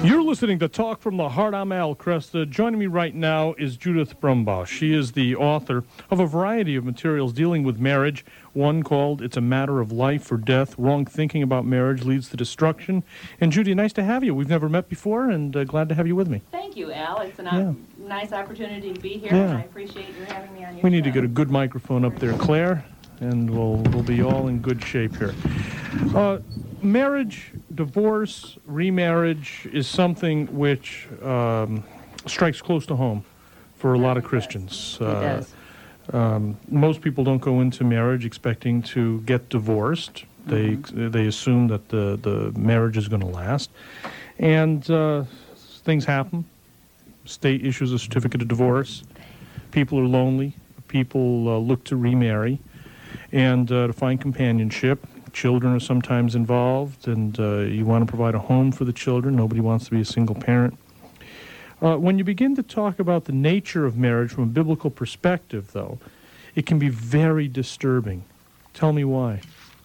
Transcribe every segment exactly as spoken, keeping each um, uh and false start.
You're listening to Talk from the Heart. I'm Al Kresta. Joining me right now is Judith Brumbaugh. She is the author of a variety of materials dealing with marriage, one called It's a Matter of Life or Death, Wrong Thinking About Marriage Leads to Destruction. And Judy, nice to have you. We've never met before, and uh, glad to have you with me. Thank you, Al. It's a Yeah. nice opportunity to be here, Yeah. and I appreciate you having me on your We need show. to get a good microphone up there, Claire, and we'll, we'll be all in good shape here. Uh, marriage, divorce, remarriage is something which um, strikes close to home for a lot of Christians. It does. Um, most people don't go into marriage expecting to get divorced. They Mm-hmm. they assume that the, the marriage is going to last. And uh, things happen. State issues a certificate of divorce. People are lonely. People uh, look to remarry and uh, to find companionship. Children are sometimes involved, and uh, you want to provide a home for the children. Nobody wants to be a single parent. Uh, when you begin to talk about the nature of marriage from a biblical perspective, though, it can be very disturbing. Tell me why.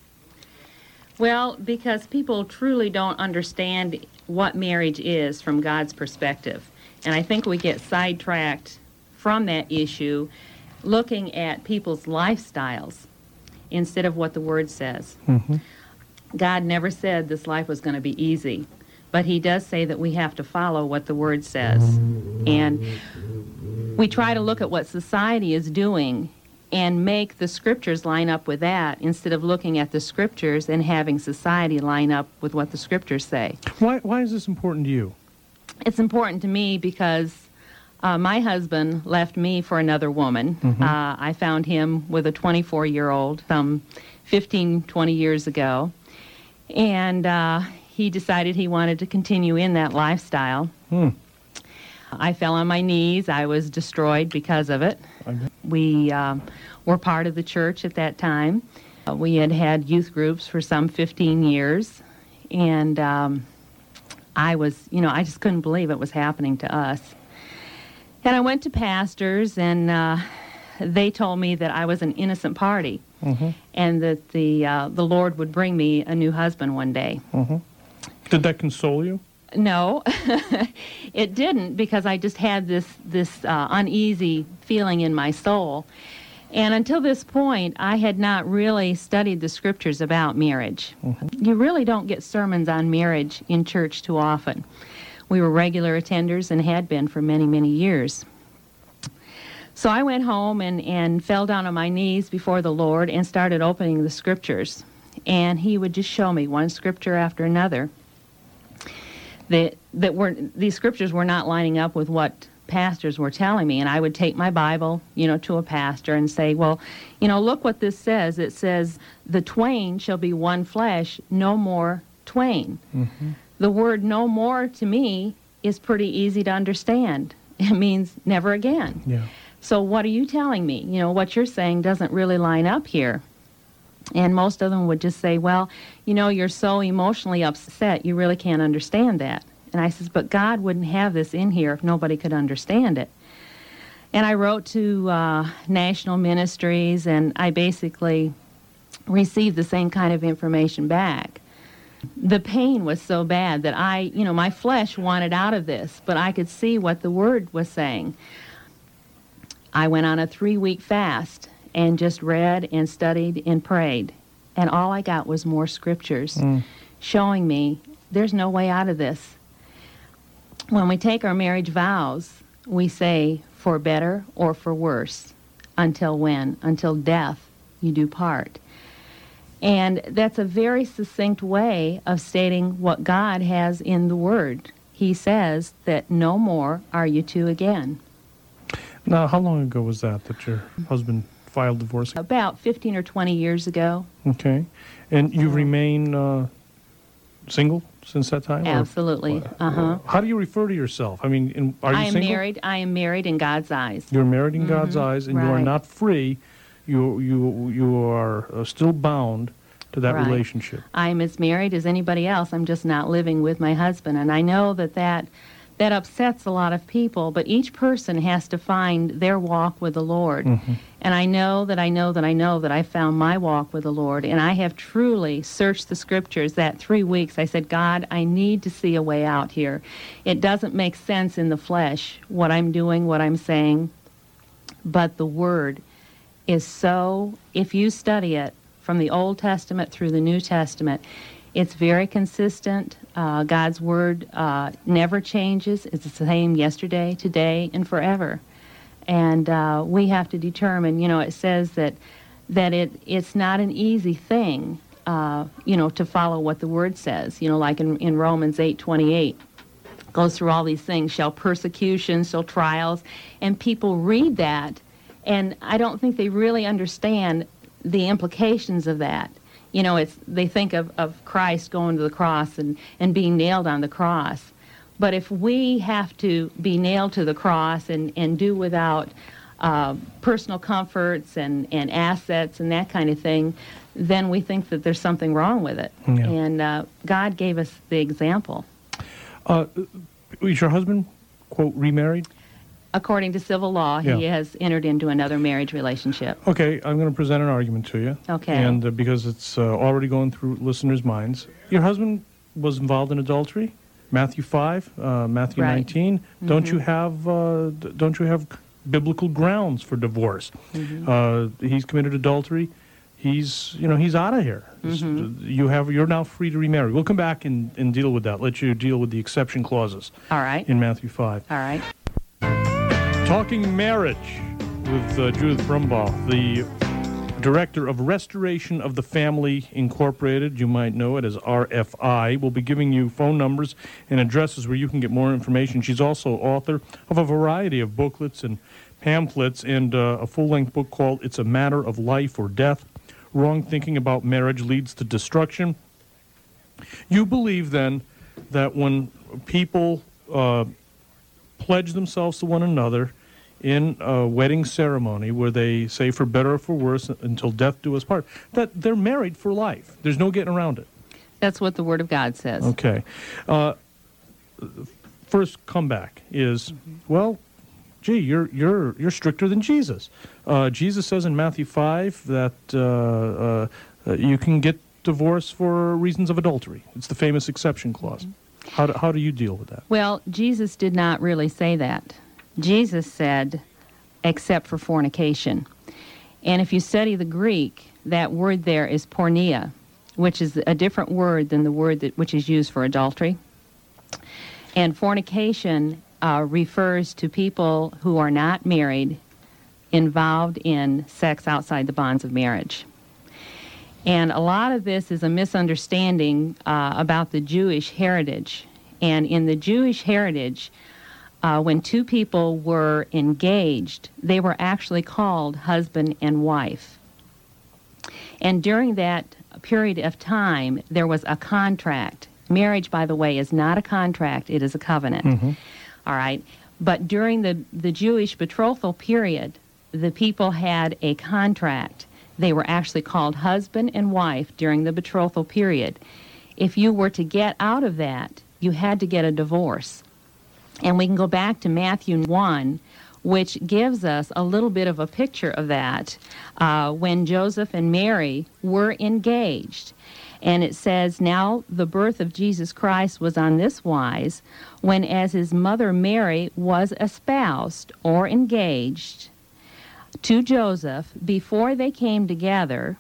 Well, because people truly don't understand what marriage is from God's perspective. And I think we get sidetracked from that issue looking at people's lifestyles instead of what the Word says. Mm-hmm. God never said this life was going to be easy, but He does say that we have to follow what the Word says. And we try to look at what society is doing and make the Scriptures line up with that instead of looking at the Scriptures and having society line up with what the Scriptures say. Why, why is this important to you? It's important to me because uh, my husband left me for another woman. Mm-hmm. Uh, I found him with a twenty-four-year-old some fifteen, twenty years ago. And uh, he decided he wanted to continue in that lifestyle. Hmm. I fell on my knees. I was destroyed because of it. Okay. We um, were part of the church at that time. Uh, we had had youth groups for some fifteen years. And um, I was, you know, I just couldn't believe it was happening to us. And I went to pastors, and uh, they told me that I was an innocent party, Mm-hmm. and that the uh, the Lord would bring me a new husband one day. Mm-hmm. Did that console you? No, it didn't, because I just had this this uh, uneasy feeling in my soul. And until this point, I had not really studied the Scriptures about marriage. Mm-hmm. You really don't get sermons on marriage in church too often. We were regular attenders and had been for many, many years. So I went home and, and fell down on my knees before the Lord and started opening the Scriptures. And He would just show me one Scripture after another. That, that were, these Scriptures were not lining up with what pastors were telling me. And I would take my Bible, you know, to a pastor and say, well, you know, look what this says. It says, the twain shall be one flesh, no more twain. Mm-hmm. The word no more to me is pretty easy to understand. It means never again. Yeah. So what are you telling me? You know, what you're saying doesn't really line up here. And most of them would just say, well, you know, you're so emotionally upset, you really can't understand that. And I says, but God wouldn't have this in here if nobody could understand it. And I wrote to uh, national ministries, and I basically received the same kind of information back. The pain was so bad that I, you know, my flesh wanted out of this, but I could see what the Word was saying. I went on a three-week fast and just read and studied and prayed. And all I got was more Scriptures Mm. showing me there's no way out of this. When we take our marriage vows, we say, for better or for worse. Until when? Until death you do part. And that's a very succinct way of stating what God has in the Word. He says that no more are you two again. Now, how long ago was that, that your husband filed divorce? About fifteen or twenty years ago. Okay. And you remain uh, single since that time? or- Absolutely. Uh-huh. How do you refer to yourself? I mean, in, are you I am single? married. I am married in God's eyes. You're married in God's eyes, and you are right. not free. You you you are uh, still bound to that Right. relationship. I am as married as anybody else. I'm just not living with my husband. And I know that that that upsets a lot of people, but each person has to find their walk with the Lord. Mm-hmm. And I know that I know that I know that I found my walk with the Lord, and I have truly searched the Scriptures that three weeks. I said, God, I need to see a way out here. It doesn't make sense in the flesh, what I'm doing, what I'm saying, but the Word is so, if you study it from the Old Testament through the New Testament, it's very consistent. Uh, God's Word uh, never changes. It's the same yesterday, today, and forever. And uh, we have to determine, you know, it says that that it it's not an easy thing, uh, you know, to follow what the Word says. You know, like in, in Romans eight twenty-eight, goes through all these things, shall persecution, shall trials, and people read that, and I don't think they really understand the implications of that. You know, it's they think of, of Christ going to the cross and, and being nailed on the cross. But if we have to be nailed to the cross and, and do without uh, personal comforts and, and assets and that kind of thing, then we think that there's something wrong with it. Yeah. And uh, God gave us the example. Uh, is your husband, quote, remarried? According to civil law, yeah. he has entered into another marriage relationship. Okay, I'm going to present an argument to you. Okay. And uh, because it's uh, already going through listeners' minds. Your husband was involved in adultery? Matthew five, uh, Matthew right. nineteen. Mm-hmm. Don't you have uh, d- don't you have biblical grounds for divorce? Mm-hmm. Uh, he's committed adultery. He's you know he's out of here. Mm-hmm. You have you're now free to remarry. We'll come back and, and deal with that. Let you deal with the exception clauses. All right. In Matthew five. All right. Talking marriage with uh, Judith Brumbaugh, the Director of Restoration of the Family Incorporated. You might know it as R F I. We'll be giving you phone numbers and addresses where you can get more information. She's also author of a variety of booklets and pamphlets and uh, a full-length book called It's a Matter of Life or Death. Wrong Thinking About Marriage Leads to Destruction. You believe, then, that when people uh, pledge themselves to one another in a wedding ceremony where they say for better or for worse until death do us part, that they're married for life. There's no getting around it. That's what the Word of God says. Okay. Uh, first comeback is, mm-hmm. well, gee, you're you're you're stricter than Jesus. Uh, Jesus says in Matthew five that uh, uh, you can get divorce for reasons of adultery. It's the famous exception clause. Mm-hmm. How do, how do you deal with that? Well, Jesus did not really say that. Jesus said, except for fornication. And if you study the Greek, that word there is porneia, which is a different word than the word that which is used for adultery. And fornication uh, refers to people who are not married, involved in sex outside the bonds of marriage. And a lot of this is a misunderstanding uh, about the Jewish heritage. And in the Jewish heritage, Uh, when two people were engaged, they were actually called husband and wife. And during that period of time, there was a contract. Marriage, by the way, is not a contract, it is a covenant. Mm-hmm. All right? But during the, the Jewish betrothal period, the people had a contract. They were actually called husband and wife during the betrothal period. If you were to get out of that, you had to get a divorce. And we can go back to Matthew one, which gives us a little bit of a picture of that uh, when Joseph and Mary were engaged. And it says, now the birth of Jesus Christ was on this wise, when as his mother Mary was espoused or engaged to Joseph, before they came together,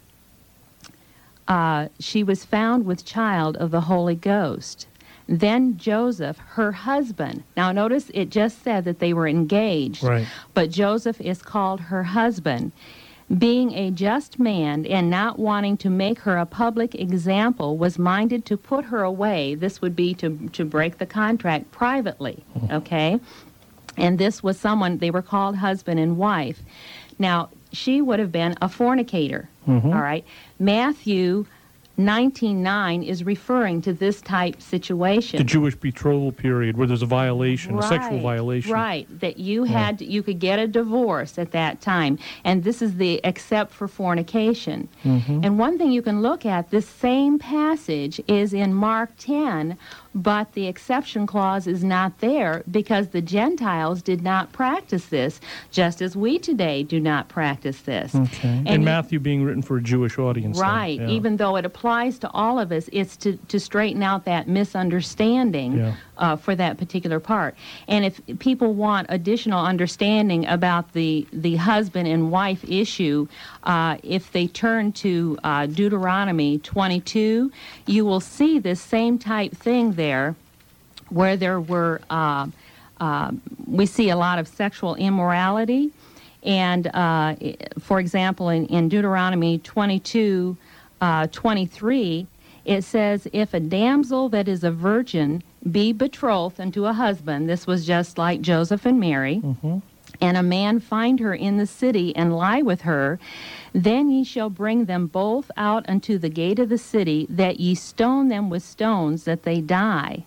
uh, she was found with child of the Holy Ghost. Then Joseph, her husband. Now notice it just said that they were engaged. Right. But Joseph is called her husband. Being a just man and not wanting to make her a public example, was minded to put her away. This would be to, to break the contract privately, okay? And this was someone, they were called husband and wife. Now, she would have been a fornicator, mm-hmm. all right? Matthew nineteen nine is referring to this type situation. The Jewish betrothal period where there's a violation, right, a sexual violation. Right, that you had, yeah. you could get a divorce at that time. And this is the except for fornication. Mm-hmm. And one thing you can look at, this same passage is in Mark ten, but the exception clause is not there because the Gentiles did not practice this, just as we today do not practice this. Okay. And, and Matthew being written for a Jewish audience. Right. Then, yeah. Even though it applies to all of us, it's to, to straighten out that misunderstanding Yeah. uh, for that particular part. And if people want additional understanding about the, the husband and wife issue, uh, if they turn to uh, Deuteronomy twenty-two, you will see this same type thing there, where there were, uh, uh, we see a lot of sexual immorality. And, uh, for example, in, in Deuteronomy twenty-two, uh, twenty-three, it says, if a damsel that is a virgin be betrothed unto a husband, this was just like Joseph and Mary, Mm-hmm. and a man find her in the city and lie with her, then ye shall bring them both out unto the gate of the city, that ye stone them with stones, that they die.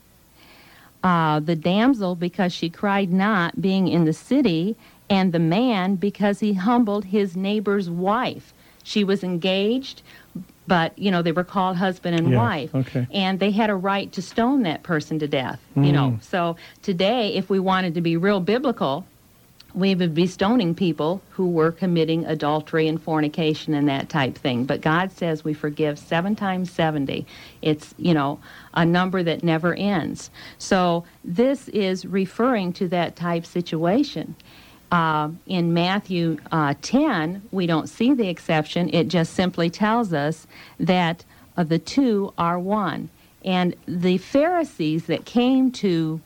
Uh, the damsel, because she cried not, being in the city, and the man, because he humbled his neighbor's wife. She was engaged, but, you know, they were called husband and Yeah, wife. okay. And they had a right to stone that person to death, you know. Mm. So today, if we wanted to be real biblical, we would be stoning people who were committing adultery and fornication and that type thing. But God says we forgive seven times seventy. It's, you know, a number that never ends. So this is referring to that type situation. Uh, in Matthew uh, ten, we don't see the exception. It just simply tells us that uh, the two are one. And the Pharisees that came to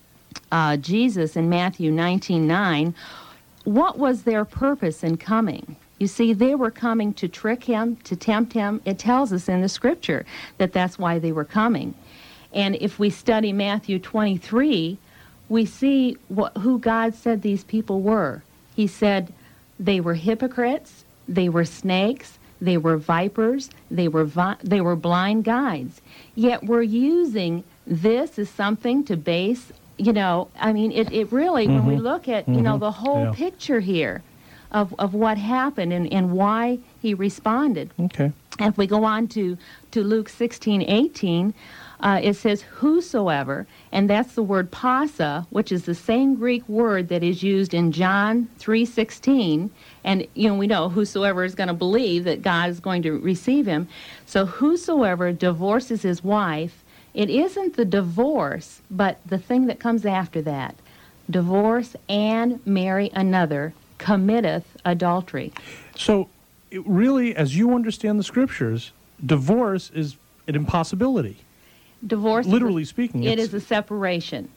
uh, Jesus in Matthew nineteen nine, what was their purpose in coming? You see, they were coming to trick him, to tempt him. It tells us in the Scripture that that's why they were coming. And if we study Matthew twenty-three, we see what, who God said these people were. He said they were hypocrites, they were snakes, they were vipers, they were vi- they were blind guides. Yet we're using this as something to base, you know, I mean, it, it really, when we look at, you know, the whole Yeah. picture here of, of what happened and, and why he responded. Okay. And if we go on to, to Luke sixteen eighteen, uh, it says, whosoever, and that's the word pasa, which is the same Greek word that is used in John three sixteen. And, you know, we know whosoever is going to believe that God is going to receive him. So whosoever divorces his wife, it isn't the divorce, but the thing that comes after that. Divorce and marry another committeth adultery. So, it really, as you understand the Scriptures, divorce is an impossibility. Divorce, Literally is a, speaking, it it's- is a separation.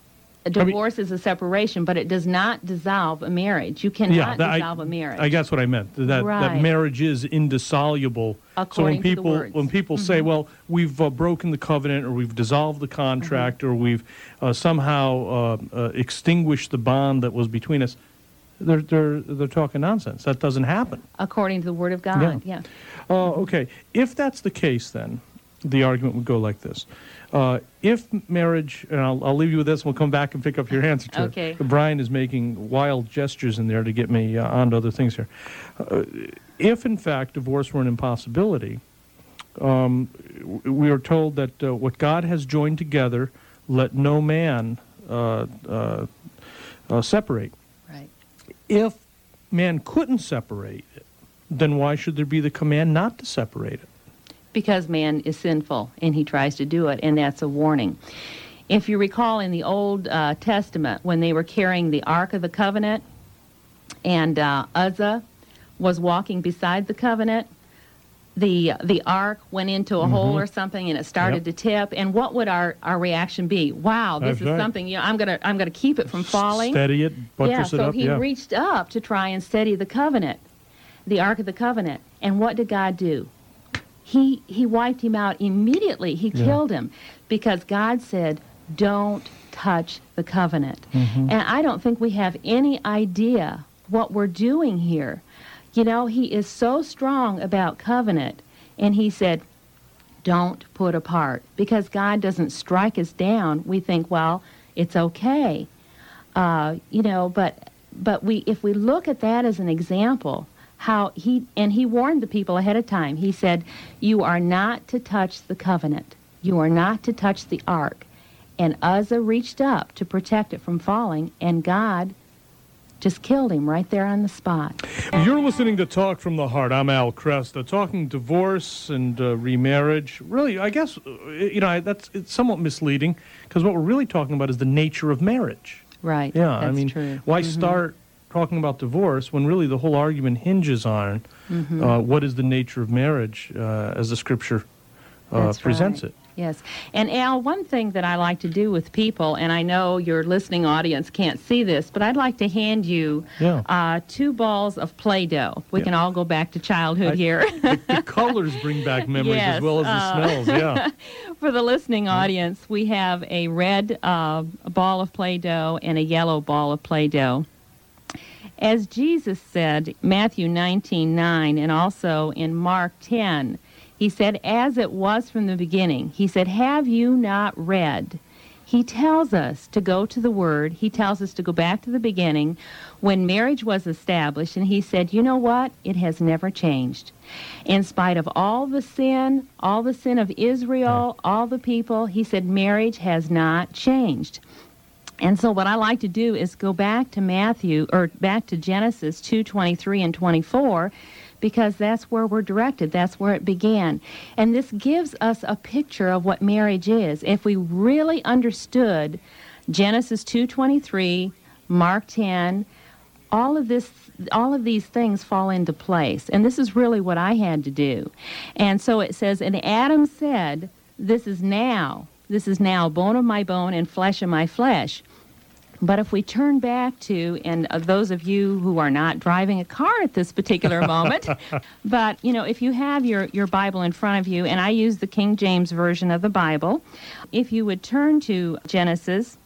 A mean- divorce is a separation, but it does not dissolve a marriage. You cannot that- dissolve a marriage. I guess what I meant, that, that Right. marriage is indissoluble. According so when to the people words. when people say, well, we've uh, broken the covenant, or we've dissolved the contract, Mm-hmm. or we've uh, somehow uh, uh, extinguished the bond that was between us, they're, they're, they're talking nonsense. That doesn't happen. According to the Word of God, yeah. Uh, okay, if that's the case, then the argument would go like this. Uh, if marriage, and I'll, I'll leave you with this, and we'll come back and pick up your answer to Okay. it. Brian is making wild gestures in there to get me uh, onto other things here. Uh, if, in fact, divorce were an impossibility, um, w- we are told that uh, what God has joined together, let no man uh, uh, uh, separate. Right. If man couldn't separate it, then why should there be the command not to separate it? Because man is sinful and he tries to do it, and that's a warning. If you recall in the Old uh, Testament, when they were carrying the Ark of the Covenant, and uh, Uzzah was walking beside the covenant, the the ark went into a hole or something, and it started Yep. to tip. And what would our, our reaction be? Wow, this That's is right. something. You know, I'm gonna I'm gonna keep it from falling. Steady it, Yeah, buttress it so up. he yeah. reached up to try and steady the covenant, the Ark of the Covenant. And what did God do? He he wiped him out immediately. He Yeah. killed him because God said, "Don't touch the covenant." Mm-hmm. And I don't think we have any idea what we're doing here. You know, he is so strong about covenant, and he said, "Don't put apart," because God doesn't strike us down. We think, well, it's okay. Uh, you know, but but we if we look at that as an example, how he and he warned the people ahead of time. He said, "You are not to touch the covenant. You are not to touch the ark." and Uzzah reached up to protect it from falling, and God just killed him right there on the spot. You're listening to Talk from the Heart. I'm Al Cresta, talking divorce and uh, remarriage. Really, I guess, uh, you know, I, that's it's somewhat misleading, because what we're really talking about is the nature of marriage. Right. Yeah, that's I mean, true. why Mm-hmm. start talking about divorce when really the whole argument hinges on Mm-hmm. uh, what is the nature of marriage uh, as the Scripture uh, That's presents right. it. Yes. And Al, one thing that I like to do with people, and I know your listening audience can't see this, but I'd like to hand you Yeah. uh, two balls of Play-Doh. We Yeah. can all go back to childhood I- here. The, the colors bring back memories Yes, as well as the uh, smells, yeah. For the listening audience, we have a red uh, ball of Play-Doh and a yellow ball of Play-Doh. As Jesus said, Matthew nineteen nine, and also in Mark ten, he said, as it was from the beginning. He said, have you not read? He tells us to go to the Word. He tells us to go back to the beginning when marriage was established. And he said, you know what? It has never changed. In spite of all the sin, all the sin of Israel, all the people, he said, marriage has not changed. And so what I like to do is go back to Matthew, or back to Genesis two twenty-three and twenty-four, because that's where we're directed. That's where it began. And this gives us a picture of what marriage is. If we really understood Genesis two twenty-three, Mark ten, all of this, all of these things fall into place. And this is really what I had to do. And so it says, and Adam said, this is now, this is now bone of my bone and flesh of my flesh. But if we turn back to, and uh, those of you who are not driving a car at this particular moment, but, you know, if you have your, your Bible in front of you, and I use the King James Version of the Bible, if you would turn to Genesis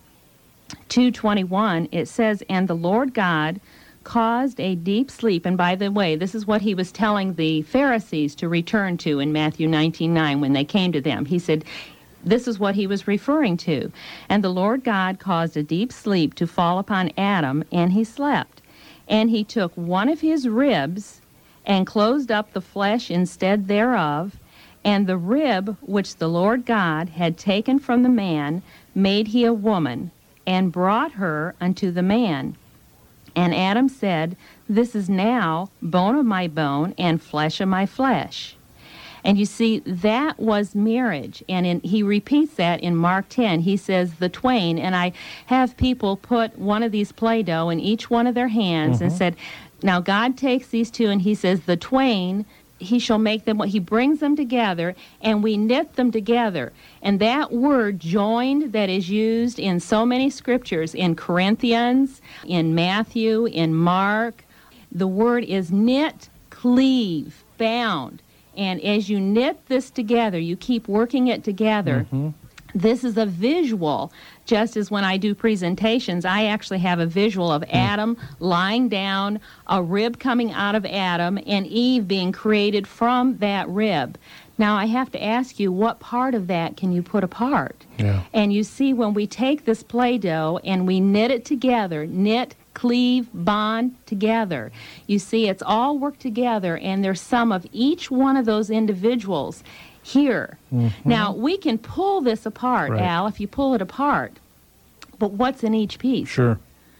two twenty-one, it says, and the Lord God caused a deep sleep. And by the way, this is what he was telling the Pharisees to return to in Matthew nineteen nine when they came to them. He said, this is what he was referring to. And the Lord God caused a deep sleep to fall upon Adam, and he slept. And he took one of his ribs and closed up the flesh instead thereof, and the rib which the Lord God had taken from the man made he a woman, and brought her unto the man. And Adam said, this is now bone of my bone and flesh of my flesh. And you see, that was marriage. And in, he repeats that in Mark ten. He says, the twain. And I have people put one of these Play-Doh in each one of their hands Mm-hmm. and said, now God takes these two and he says, the twain, he shall make them, he brings them together and we knit them together. And that word joined that is used in so many scriptures, in Corinthians, in Matthew, in Mark, the word is knit, cleave, bound. And as you knit this together, you keep working it together. Mm-hmm. This is a visual. Just as when I do presentations, I actually have a visual of Adam lying down, a rib coming out of Adam, and Eve being created from that rib. Now, I have to ask you, what part of that can you put apart? Yeah. And you see, when we take this Play-Doh and we knit it together, knit, cleave, bond together. You see, it's all worked together, and there's some of each one of those individuals here. Mm-hmm. Now, we can pull this apart, Right. Al, if you pull it apart. But what's in each piece? Sure.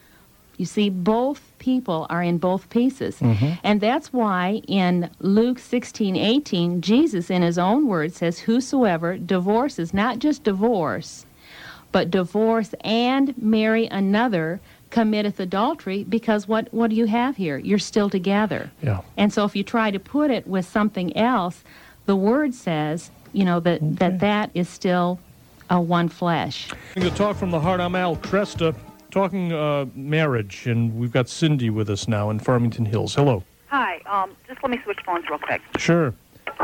You see, both people are in both pieces. Mm-hmm. And that's why in Luke sixteen eighteen, Jesus, in his own words, says, whosoever divorces, not just divorce, but divorce and marry another, committeth adultery, because what, what do you have here? You're still together. Yeah. And so if you try to put it with something else, the word says, you know, that Okay. that, that is still a one flesh. The Talk from the Heart, I'm Al Cresta, talking uh, marriage, and we've got Cindy with us now in Farmington Hills. Hello. Hi. Um, just let me switch phones real quick. Sure.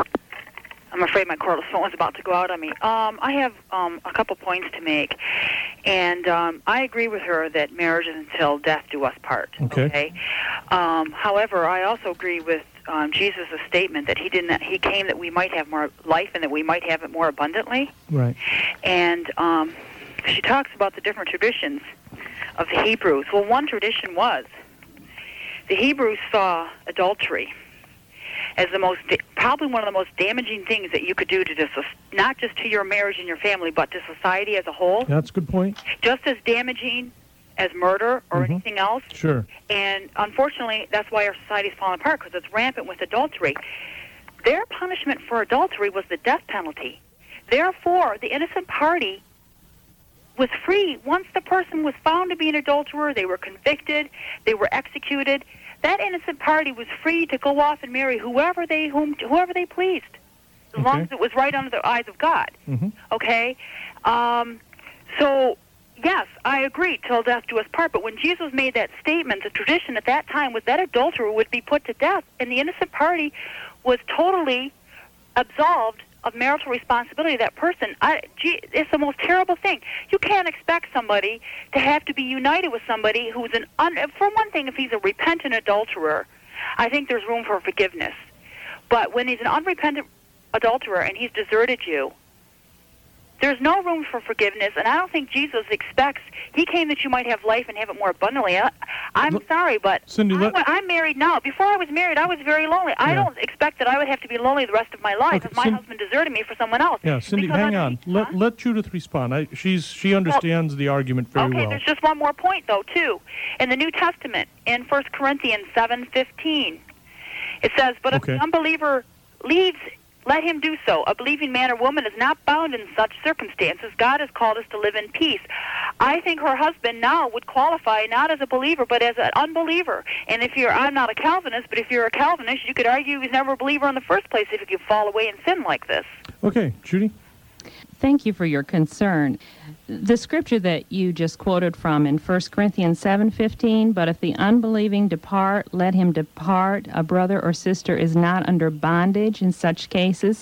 I'm afraid my cordless phone is about to go out on me. Um, I have um, a couple points to make, and um, I agree with her that marriage is until death do us part. Okay. Um, however, I also agree with um, Jesus' statement that he didn't. He came that we might have more life and that we might have it more abundantly. Right. And um, she talks about the different traditions of the Hebrews. Well, one tradition was the Hebrews saw adultery as the most probably one of the most damaging things that you could do to just not just to your marriage and your family, but to society as a whole. That's a good point. Just as damaging as murder or Mhm. anything else. Sure. And unfortunately, that's why our society's falling apart, because it's rampant with adultery. Their punishment for adultery was the death penalty. Therefore, the innocent party was free. Once the person was found to be an adulterer, they were convicted, they were executed. That innocent party was free to go off and marry whoever they whom whoever they pleased, as long Okay. as it was right under the eyes of God. Mhm. Okay, um, so yes, I agree. Till death do us part. But when Jesus made that statement, the tradition at that time was that adulterer would be put to death, and the innocent party was totally absolved of marital responsibility. That person, I, gee, it's the most terrible thing. You can't expect somebody to have to be united with somebody who's an, un, for one thing, if he's a repentant adulterer, I think there's room for forgiveness. But when he's an unrepentant adulterer and he's deserted you, there's no room for forgiveness, and I don't think Jesus expects, he came that you might have life and have it more abundantly. I, I'm Look, sorry, but Cindy, I'm, let- I'm married now. Before I was married, I was very lonely. I Yeah. don't expect that I would have to be lonely the rest of my life Okay, if my Cin- husband deserted me for someone else. Yeah, Cindy, Because hang under- on. Let Huh? let Judith respond. I, she's she understands the argument very Okay, well. there's just one more point, though, too. In the New Testament, in First Corinthians seven fifteen, it says, "But if Okay. the unbeliever leaves, let him do so. A believing man or woman is not bound in such circumstances. God has called us to live in peace." I think her husband now would qualify not as a believer, but as an unbeliever. And if you're, I'm not a Calvinist, but if you're a Calvinist, you could argue he's never a believer in the first place if you could fall away and sin like this. Okay, Judy. Thank you for your concern. The scripture that you just quoted from in First Corinthians seven fifteen, but if the unbelieving depart, let him depart. A brother or sister is not under bondage in such cases.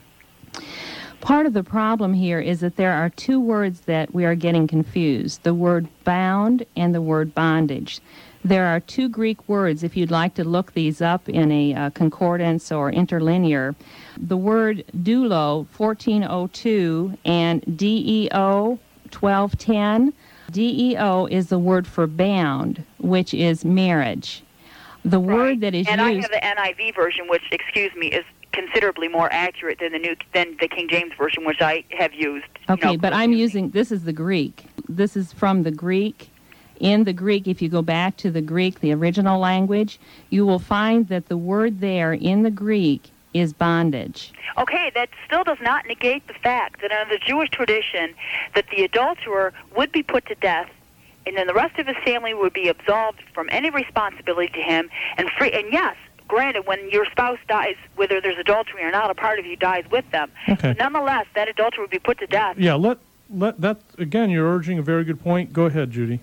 Part of the problem here is that there are two words that we are getting confused, the word bound and the word bondage. There are two Greek words, if you'd like to look these up in a uh, concordance or interlinear. The word doulo, fourteen oh two, and D E O, twelve ten. D E O is the word for bound, which is marriage. The word that is and I used... have the N I V version, which, excuse me, is considerably more accurate than the new than the King James version, which I have used. you Okay, know, but I'm using, this is the Greek. This is from the Greek. In the Greek, if you go back to the Greek, the original language, you will find that the word there in the Greek is bondage. Okay, that still does not negate the fact that under the Jewish tradition that the adulterer would be put to death, and then the rest of his family would be absolved from any responsibility to him, and free. And yes, granted, when your spouse dies, whether there's adultery or not, a part of you dies with them. Okay. But nonetheless, that adulterer would be put to death. Yeah, let let that again. You're urging a very good point. Go ahead, Judy.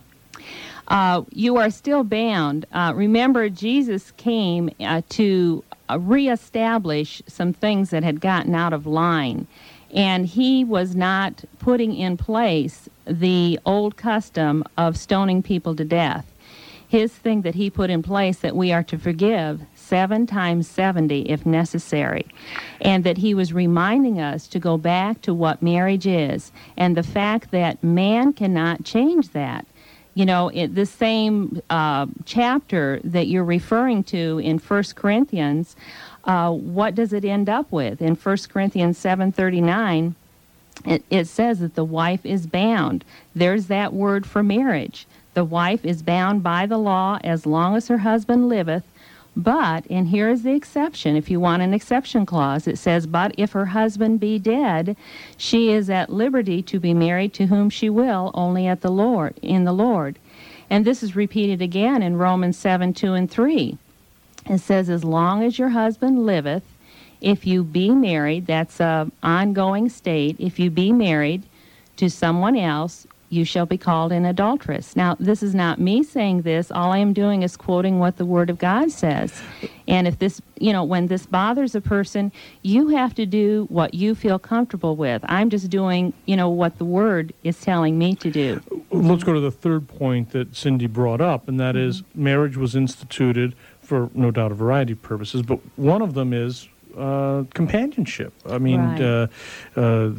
Uh, you are still bound. Uh, remember, Jesus came uh, to uh, reestablish some things that had gotten out of line. And he was not putting in place the old custom of stoning people to death. His thing that he put in place that we are to forgive seven times seventy if necessary. And that he was reminding us to go back to what marriage is and the fact that man cannot change that. You know, it, the same uh, chapter that you're referring to in First Corinthians, uh, what does it end up with? In First Corinthians seven thirty-nine, it, it says that the wife is bound. There's that word for marriage. The wife is bound by the law as long as her husband liveth. But, and here is the exception, if you want an exception clause, it says, but if her husband be dead, she is at liberty to be married to whom she will, only at the Lord, in the Lord. And this is repeated again in Romans seven, two and three. It says, as long as your husband liveth, if you be married, that's an ongoing state, if you be married to someone else, you shall be called an adulteress. Now, this is not me saying this. All I am doing is quoting what the Word of God says. And if this, you know, when this bothers a person, you have to do what you feel comfortable with. I'm just doing, you know, what the Word is telling me to do. Let's go to the third point that Cindy brought up, and that is marriage was instituted for, no doubt, a variety of purposes, but one of them is Uh, companionship. I mean, Right. uh, uh,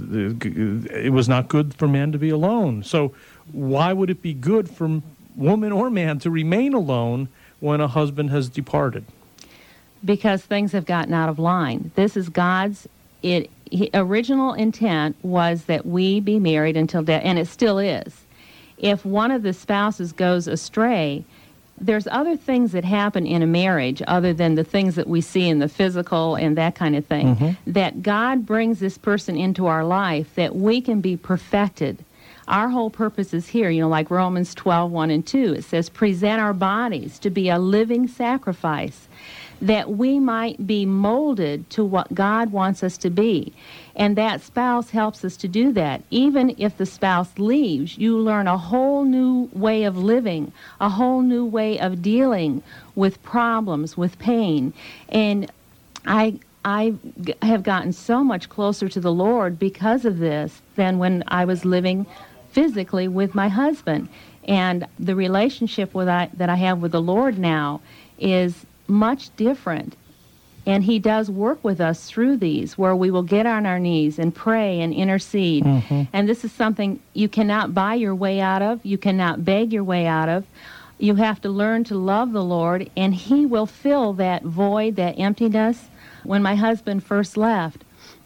it was not good for man to be alone. So why would it be good for woman or man to remain alone when a husband has departed? because things have gotten out of line. This is God's it he, original intent was that we be married until death, and it still is. If one of the spouses goes astray, there's other things that happen in a marriage other than the things that we see in the physical and that kind of thing, Mm-hmm. that God brings this person into our life that we can be perfected. Our whole purpose is here, you know, like Romans twelve, one and two. It says, present our bodies to be a living sacrifice, that we might be molded to what God wants us to be. And that spouse helps us to do that. Even if the spouse leaves, you learn a whole new way of living, a whole new way of dealing with problems, with pain. And I I g- have gotten so much closer to the Lord because of this than when I was living physically with my husband. And the relationship with I, that I have with the Lord now is much different. And he does work with us through these, where we will get on our knees and pray and intercede. Mm-hmm. And this is something you cannot buy your way out of. You cannot beg your way out of. You have to learn to love the Lord, and he will fill that void, that emptiness. When my husband first left,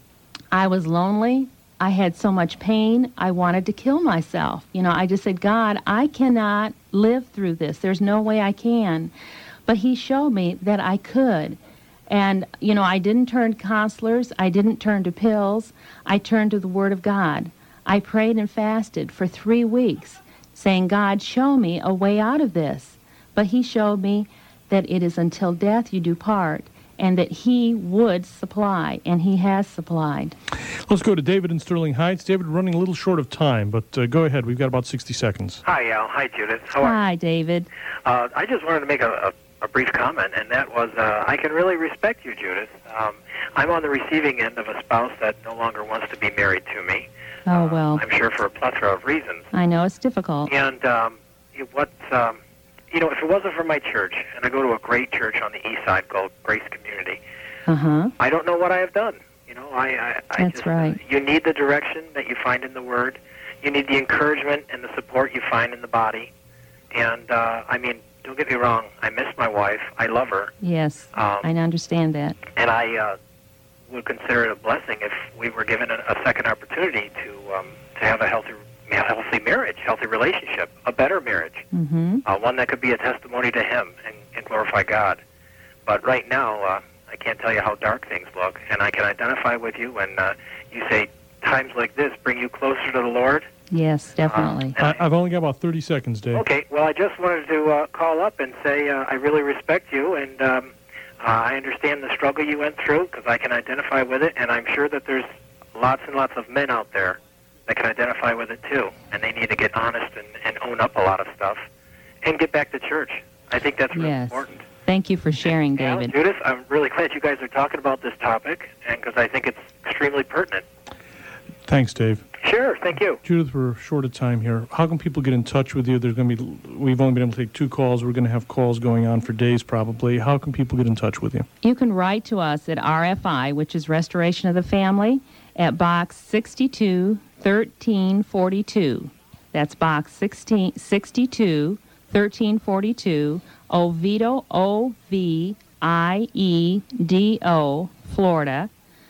I was lonely. I had so much pain. I wanted to kill myself. You know, I just said, God, I cannot live through this. There's no way I can. But he showed me that I could. And, you know, I didn't turn to counselors. I didn't turn to pills. I turned to the Word of God. I prayed and fasted for three weeks, saying, God, show me a way out of this. But he showed me that it is until death you do part, and that he would supply, and he has supplied. Let's go to David in Sterling Heights. David, running a little short of time, but uh, go ahead. We've got about sixty seconds. Hi, Al. Hi, Judith. How are Hi, David. you? Uh, I just wanted to make a, a, a brief comment, and that was uh, I can really respect you, Judith. Um, I'm on the receiving end of a spouse that no longer wants to be married to me. Oh, Uh, well, I'm sure for a plethora of reasons. I know it's difficult. And um, it- what, um, you know, if it wasn't for my church, and I go to a great church on the east side called Grace Community, Uh-huh. I don't know what I have done. You know, I, I, I That's just, right. You need the direction that you find in the Word. You need the encouragement and the support you find in the body. And, uh, I mean, don't get me wrong. I miss my wife. I love her. Yes, Um, I understand that. and I uh, would consider it a blessing if we were given a, a second opportunity to um, to have a healthy, a healthy marriage, healthy relationship, a better marriage, Mm-hmm. uh, one that could be a testimony to Him and, and glorify God. But right now, uh, I can't tell you how dark things look, and I can identify with you when uh, you say times like this bring you closer to the Lord. Yes, definitely. Uh, I, I've only got about thirty seconds, Dave. Okay, well, I just wanted to uh, call up and say uh, I really respect you, and um, uh, I understand the struggle you went through because I can identify with it, and I'm sure that there's lots and lots of men out there that can identify with it too, and they need to get honest and, and own up a lot of stuff and get back to church. I think that's really Yes. important. Thank you for sharing, Al, David. Judith, I'm really glad you guys are talking about this topic, and because I think it's extremely pertinent. Thanks, Dave. Sure, thank you. Judith, we're short of time here. How can people get in touch with you? There's going to be, we've only been able to take two calls. We're going to have calls going on for days probably. How can people get in touch with you? You can write to us at R F I, which is Restoration of the Family, at Box sixty-two, thirteen forty-two. That's Box sixteen, sixty-two, thirteen forty-two, Oviedo, O V I E D O, Florida,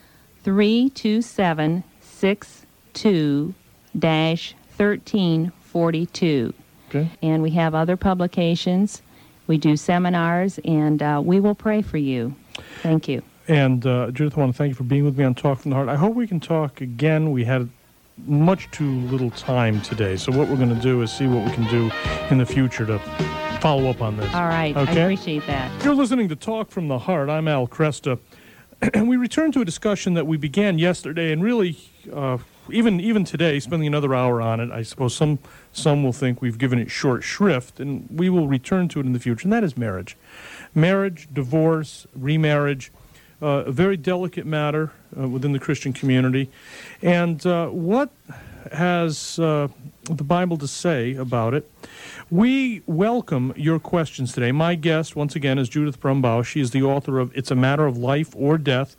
three two seven six two dash thirteen forty-two. Okay. And we have other publications. We do seminars, and uh, we will pray for you. Thank you. And uh, Judith, I want to thank you for being with me on Talk from the Heart. I hope we can talk again. We had much too little time today, so what we're going to do is see what we can do in the future to follow up on this. All right. I Okay. appreciate that. You're listening to Talk from the Heart. I'm Al Cresta. And we return to a discussion that we began yesterday, and really, uh, even even today, spending another hour on it. I suppose some some will think we've given it short shrift, and we will return to it in the future, and that is marriage. Marriage, divorce, remarriage, uh, a very delicate matter uh, within the Christian community. And uh, what has uh, the Bible to say about it? We welcome your questions today. My guest, once again, is Judith Brumbaugh. She is the author of It's a Matter of Life or Death,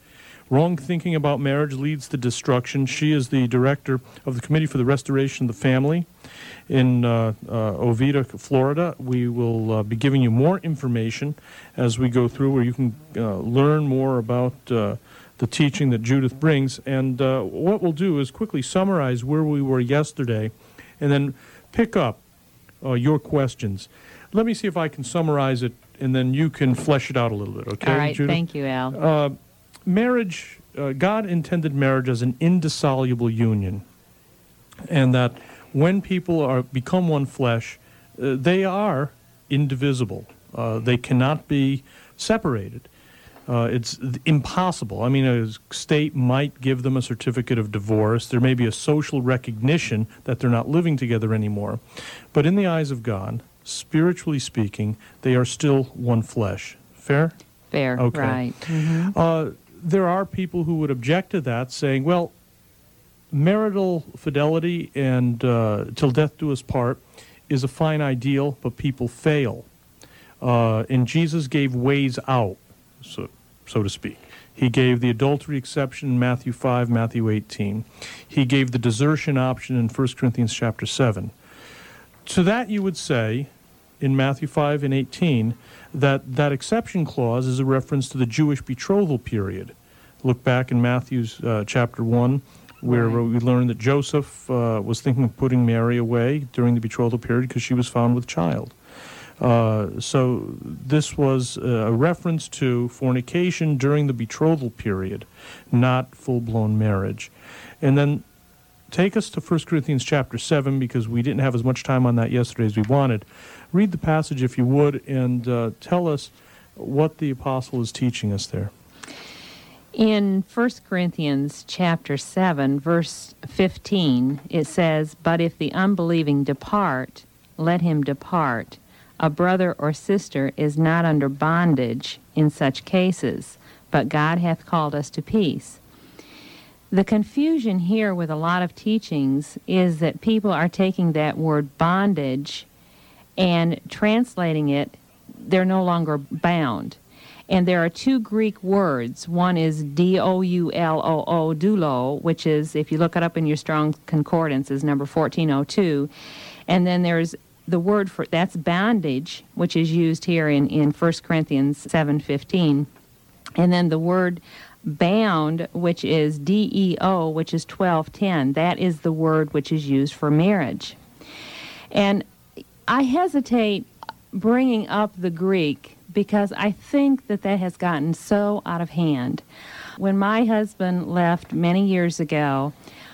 Wrong thinking about marriage leads to destruction. She is the director of the Committee for the Restoration of the Family in uh, uh, Oviedo, Florida. We will uh, be giving you more information as we go through, where you can uh, learn more about uh, the teaching that Judith brings. And uh, what we'll do is quickly summarize where we were yesterday and then pick up uh, your questions. Let me see if I can summarize it, and then you can flesh it out a little bit, okay, All right, Judith? thank you, Al. Uh, marriage, uh, God intended marriage as an indissoluble union, and that when people are become one flesh, uh, they are indivisible. Uh, they cannot be separated. Uh, it's impossible. I mean, a state might give them a certificate of divorce. There may be a social recognition that they're not living together anymore. But in the eyes of God, spiritually speaking, they are still one flesh. Fair? Fair, Okay. right. Mhm. Uh, there are people who would object to that, saying, well, marital fidelity and uh, till death do us part is a fine ideal, but people fail. Uh, and Jesus gave ways out, so, so to speak. He gave the adultery exception in Matthew five, Matthew eighteen. He gave the desertion option in First Corinthians chapter seven. To that you would say, in Matthew five and eighteen, that that exception clause is a reference to the Jewish betrothal period. Look back in Matthew's uh, chapter one, where Right. we learn that Joseph uh, was thinking of putting Mary away during the betrothal period because she was found with child. Uh, so this was a reference to fornication during the betrothal period, not full-blown marriage. And then take us to First Corinthians chapter seven, because we didn't have as much time on that yesterday as we wanted. Read the passage, if you would, and uh, tell us what the apostle is teaching us there. In First Corinthians chapter seven, verse fifteen, it says, "But if the unbelieving depart, let him depart. A brother or sister is not under bondage in such cases, but God hath called us to peace." The confusion here with a lot of teachings is that people are taking that word bondage and translating it, they're no longer bound. And there are two Greek words. One is D O U L O O, doulo, which is, if you look it up in your Strong's Concordance, is number fourteen oh two. And then there's the word for, that's bondage, which is used here in, in First Corinthians seven fifteen. And then the word bound, which is D E O, which is twelve ten. That is the word which is used for marriage. And I hesitate bringing up the Greek because I think that that has gotten so out of hand. When my husband left many years ago,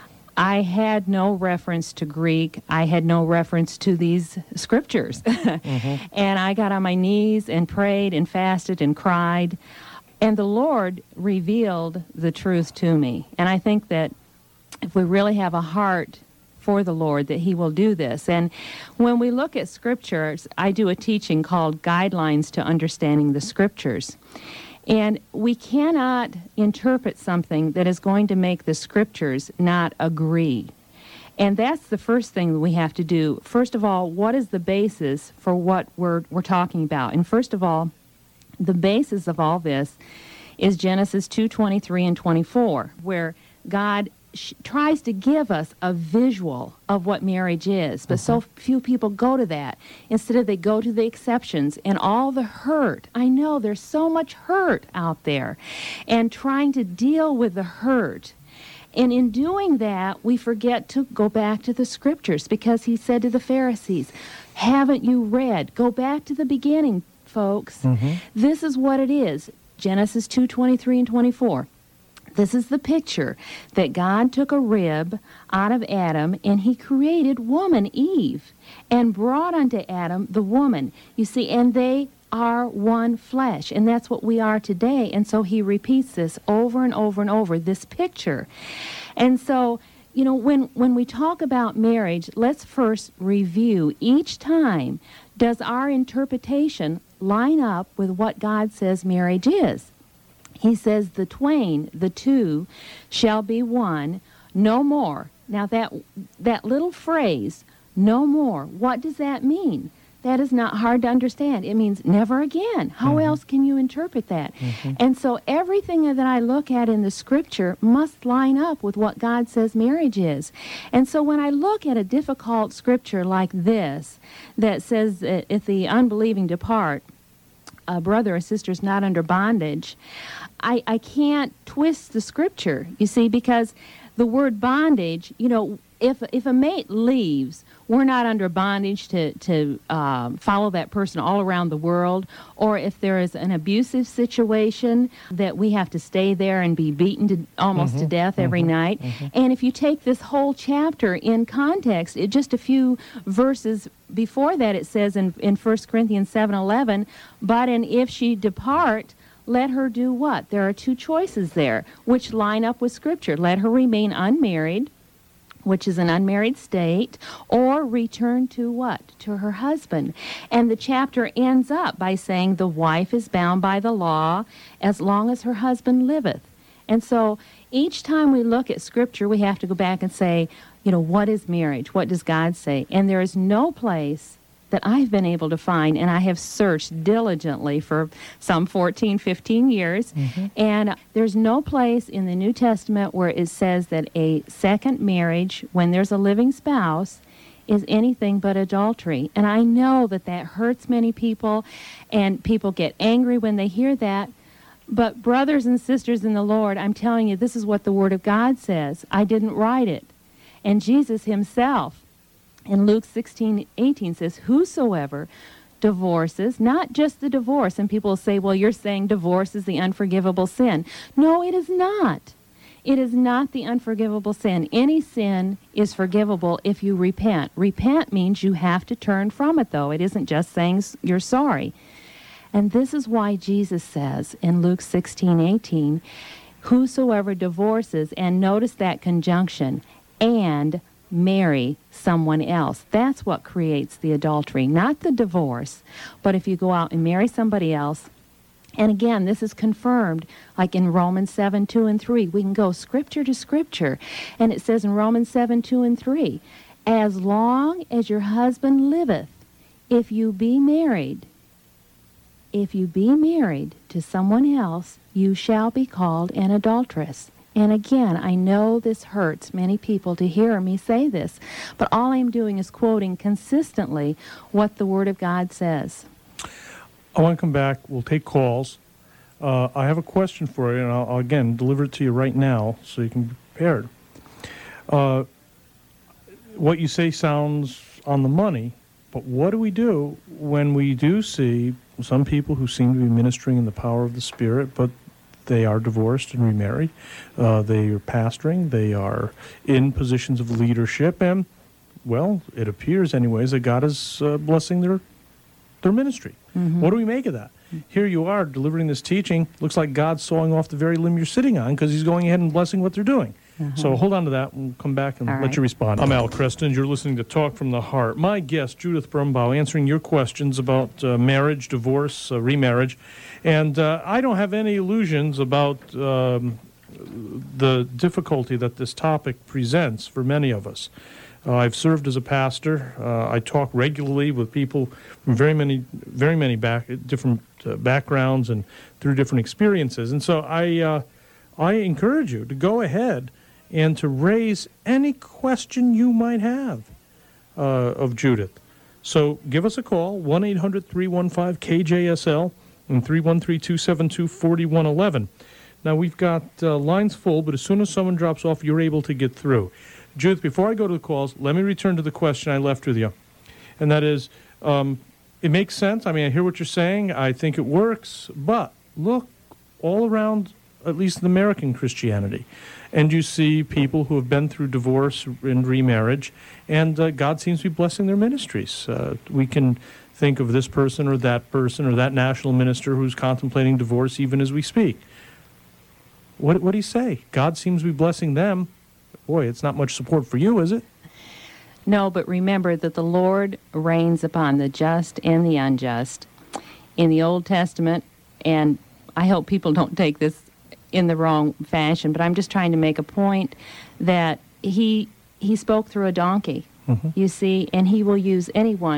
I had no reference to Greek. I had no reference to these scriptures. Mm-hmm. And I got on my knees and prayed and fasted and cried. And the Lord revealed the truth to me. And I think that if we really have a heart for the Lord, that He will do this. And when we look at scriptures, I do a teaching called Guidelines to Understanding the Scriptures. And we cannot interpret something that is going to make the scriptures not agree. And that's the first thing that we have to do. First of all, what is the basis for what we're we're talking about? And first of all, the basis of all this is Genesis two twenty-three and twenty-four, where God sh- tries to give us a visual of what marriage is. But so few people go to that. Instead of they go to the exceptions and all the hurt. I know there's so much hurt out there. And trying to deal with the hurt. And in doing that, we forget to go back to the scriptures, because He said to the Pharisees, haven't you read? Go back to the beginning, folks. Mm-hmm. This is what it is. Genesis two twenty-three and twenty-four. This is the picture that God took a rib out of Adam and He created woman, Eve, and brought unto Adam the woman. You see, and they are one flesh, and that's what we are today. And so He repeats this over and over and over, this picture. And so, you know, when, when we talk about marriage, let's first review each time, does our interpretation line up with what God says marriage is? He says the twain, the two, shall be one, no more. Now that that little phrase, no more, what does that mean? That is not hard to understand. It means never again. How Mhm. else can you interpret that? Mhm. And so everything that I look at in the scripture must line up with what God says marriage is. And so when I look at a difficult scripture like this that says that if the unbelieving depart, a brother or sister is not under bondage, I, I can't twist the scripture, you see, because the word bondage, you know, if if a mate leaves, we're not under bondage to, to uh, follow that person all around the world, or if there is an abusive situation that we have to stay there and be beaten to almost to death every night. And if you take this whole chapter in context, it, just a few verses before that, it says in, in First Corinthians seven eleven, but and if she depart, let her do what? There are two choices there, which line up with Scripture. Let her remain unmarried, which is an unmarried state, or return to what? To her husband. And the chapter ends up by saying the wife is bound by the law as long as her husband liveth. And so each time we look at Scripture, we have to go back and say, you know, what is marriage? What does God say? And there is no place that I've been able to find, and I have searched diligently for some fourteen, fifteen years, Mm-hmm. and there's no place in the New Testament where it says that a second marriage, when there's a living spouse, is anything but adultery. And I know that that hurts many people, and people get angry when they hear that. But brothers and sisters in the Lord, I'm telling you, this is what the Word of God says. I didn't write it. And Jesus himself, in Luke sixteen eighteen, says, whosoever divorces, not just the divorce, and people will say, well, you're saying divorce is the unforgivable sin. No, it is not. It is not the unforgivable sin. Any sin is forgivable if you repent. Repent means you have to turn from it, though. It isn't just saying s- you're sorry. And this is why Jesus says in Luke sixteen eighteen, whosoever divorces, and notice that conjunction, and marry someone else. That's what creates the adultery, not the divorce. But if you go out and marry somebody else, and again, this is confirmed, like in Romans seven, two and three. We can go scripture to scripture. And it says in Romans seven, two and three, as long as your husband liveth, if you be married, if you be married to someone else, you shall be called an adulteress. And again, I know this hurts many people to hear me say this, but all I'm doing is quoting consistently what the Word of God says. I want to come back. We'll take calls. Uh, I have a question for you, and I'll, I'll again deliver it to you right now so you can be prepared. Uh, what you say sounds on the money, but what do we do when we do see some people who seem to be ministering in the power of the Spirit, but they are divorced and remarried? Uh, they are pastoring. They are in positions of leadership, and, well, it appears anyways that God is uh, blessing their their ministry. Mm-hmm. What do we make of that? Here you are delivering this teaching. Looks like God's sawing off the very limb you're sitting on because he's going ahead and blessing what they're doing. Mm-hmm. So hold on to that and we'll come back and All let right. you respond. I'm Al Creston. You're listening to Talk from the Heart. My guest, Judith Brumbaugh, answering your questions about uh, marriage, divorce, uh, remarriage. And uh, I don't have any illusions about um, the difficulty that this topic presents for many of us. Uh, I've served as a pastor. Uh, I talk regularly with people from very many, very many back, different uh, backgrounds and through different experiences. And so I, uh, I encourage you to go ahead and to raise any question you might have uh, of Judith. So give us a call, one eight hundred, three one five, K J S L and three one three, two seven two, four one one one. Now, we've got uh, lines full, but as soon as someone drops off, you're able to get through. Judith, before I go to the calls, let me return to the question I left with you. And that is, um, it makes sense. I mean, I hear what you're saying. I think it works. But look all around, at least in American Christianity, and you see people who have been through divorce and remarriage, and uh, God seems to be blessing their ministries. Uh, we can think of this person or that person or that national minister who's contemplating divorce even as we speak. What, what do you say? God seems to be blessing them. Boy, it's not much support for you, is it? No, but remember that the Lord reigns upon the just and the unjust. In the Old Testament, and I hope people don't take this in the wrong fashion, but I'm just trying to make a point that he he spoke through a donkey, mm-hmm. you see, and he will use anyone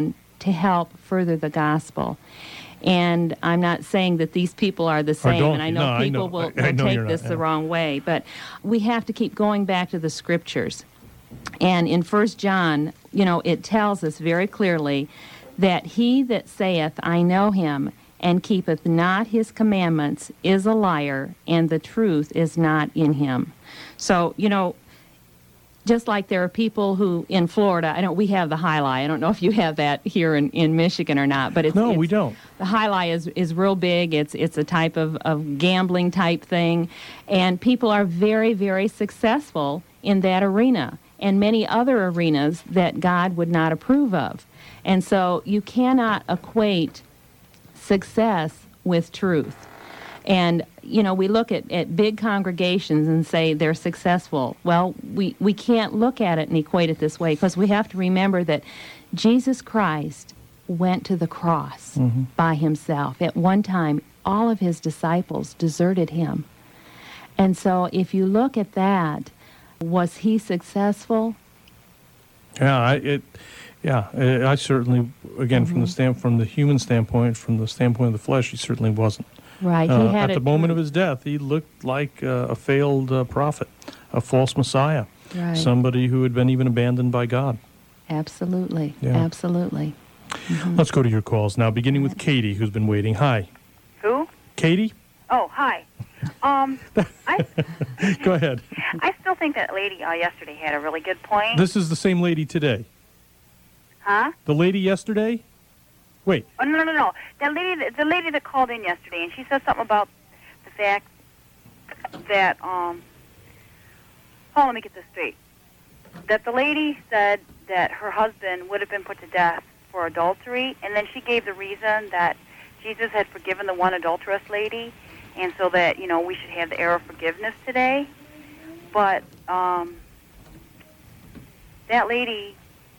to help further the gospel. And I'm not saying that these people are the same, don't and I you? know No, I people know. will, I- I will know take you're not, this the yeah. wrong way, but we have to keep going back to the scriptures. And in First John, you know, it tells us very clearly that he that saith, I know him, and keepeth not his commandments is a liar, and the truth is not in him. So, you know, just like there are people who, in Florida, I know we have the High Lie. I don't know if you have that here in, in Michigan or not, but it's... No, it's, we don't. The High Lie is, is real big. It's it's a type of, of gambling type thing, and people are very, very successful in that arena and many other arenas that God would not approve of. And so you cannot equate success with truth. And, you know, we look at, at big congregations and say they're successful. Well, we, we can't look at it and equate it this way, because we have to remember that Jesus Christ went to the cross Mm-hmm. by himself. At one time, all of his disciples deserted him. And so if you look at that, was he successful? Yeah, I, it, yeah, I I certainly, again, from the stand, from the human standpoint, from the standpoint of the flesh, he certainly wasn't. Right. Uh, he had at the it moment of through- his death, he looked like uh, a failed uh, prophet, a false Messiah, Right. somebody who had been even abandoned by God. Absolutely. Yeah. Absolutely. Let's go to your calls now, beginning with Katie, who's been waiting. Hi. Who? Katie? Oh, hi. Um, I Go ahead. I still think that lady uh, yesterday had a really good point. This is the same lady today. Huh? The lady yesterday? Wait. Oh, no, no, no, no. That lady, that- the lady that called in yesterday, and she said something about the fact that, um, oh, let me get this straight. That the lady said that her husband would have been put to death for adultery, and then she gave the reason that Jesus had forgiven the one adulterous lady, and so that, you know, we should have the air of forgiveness today. But um, that lady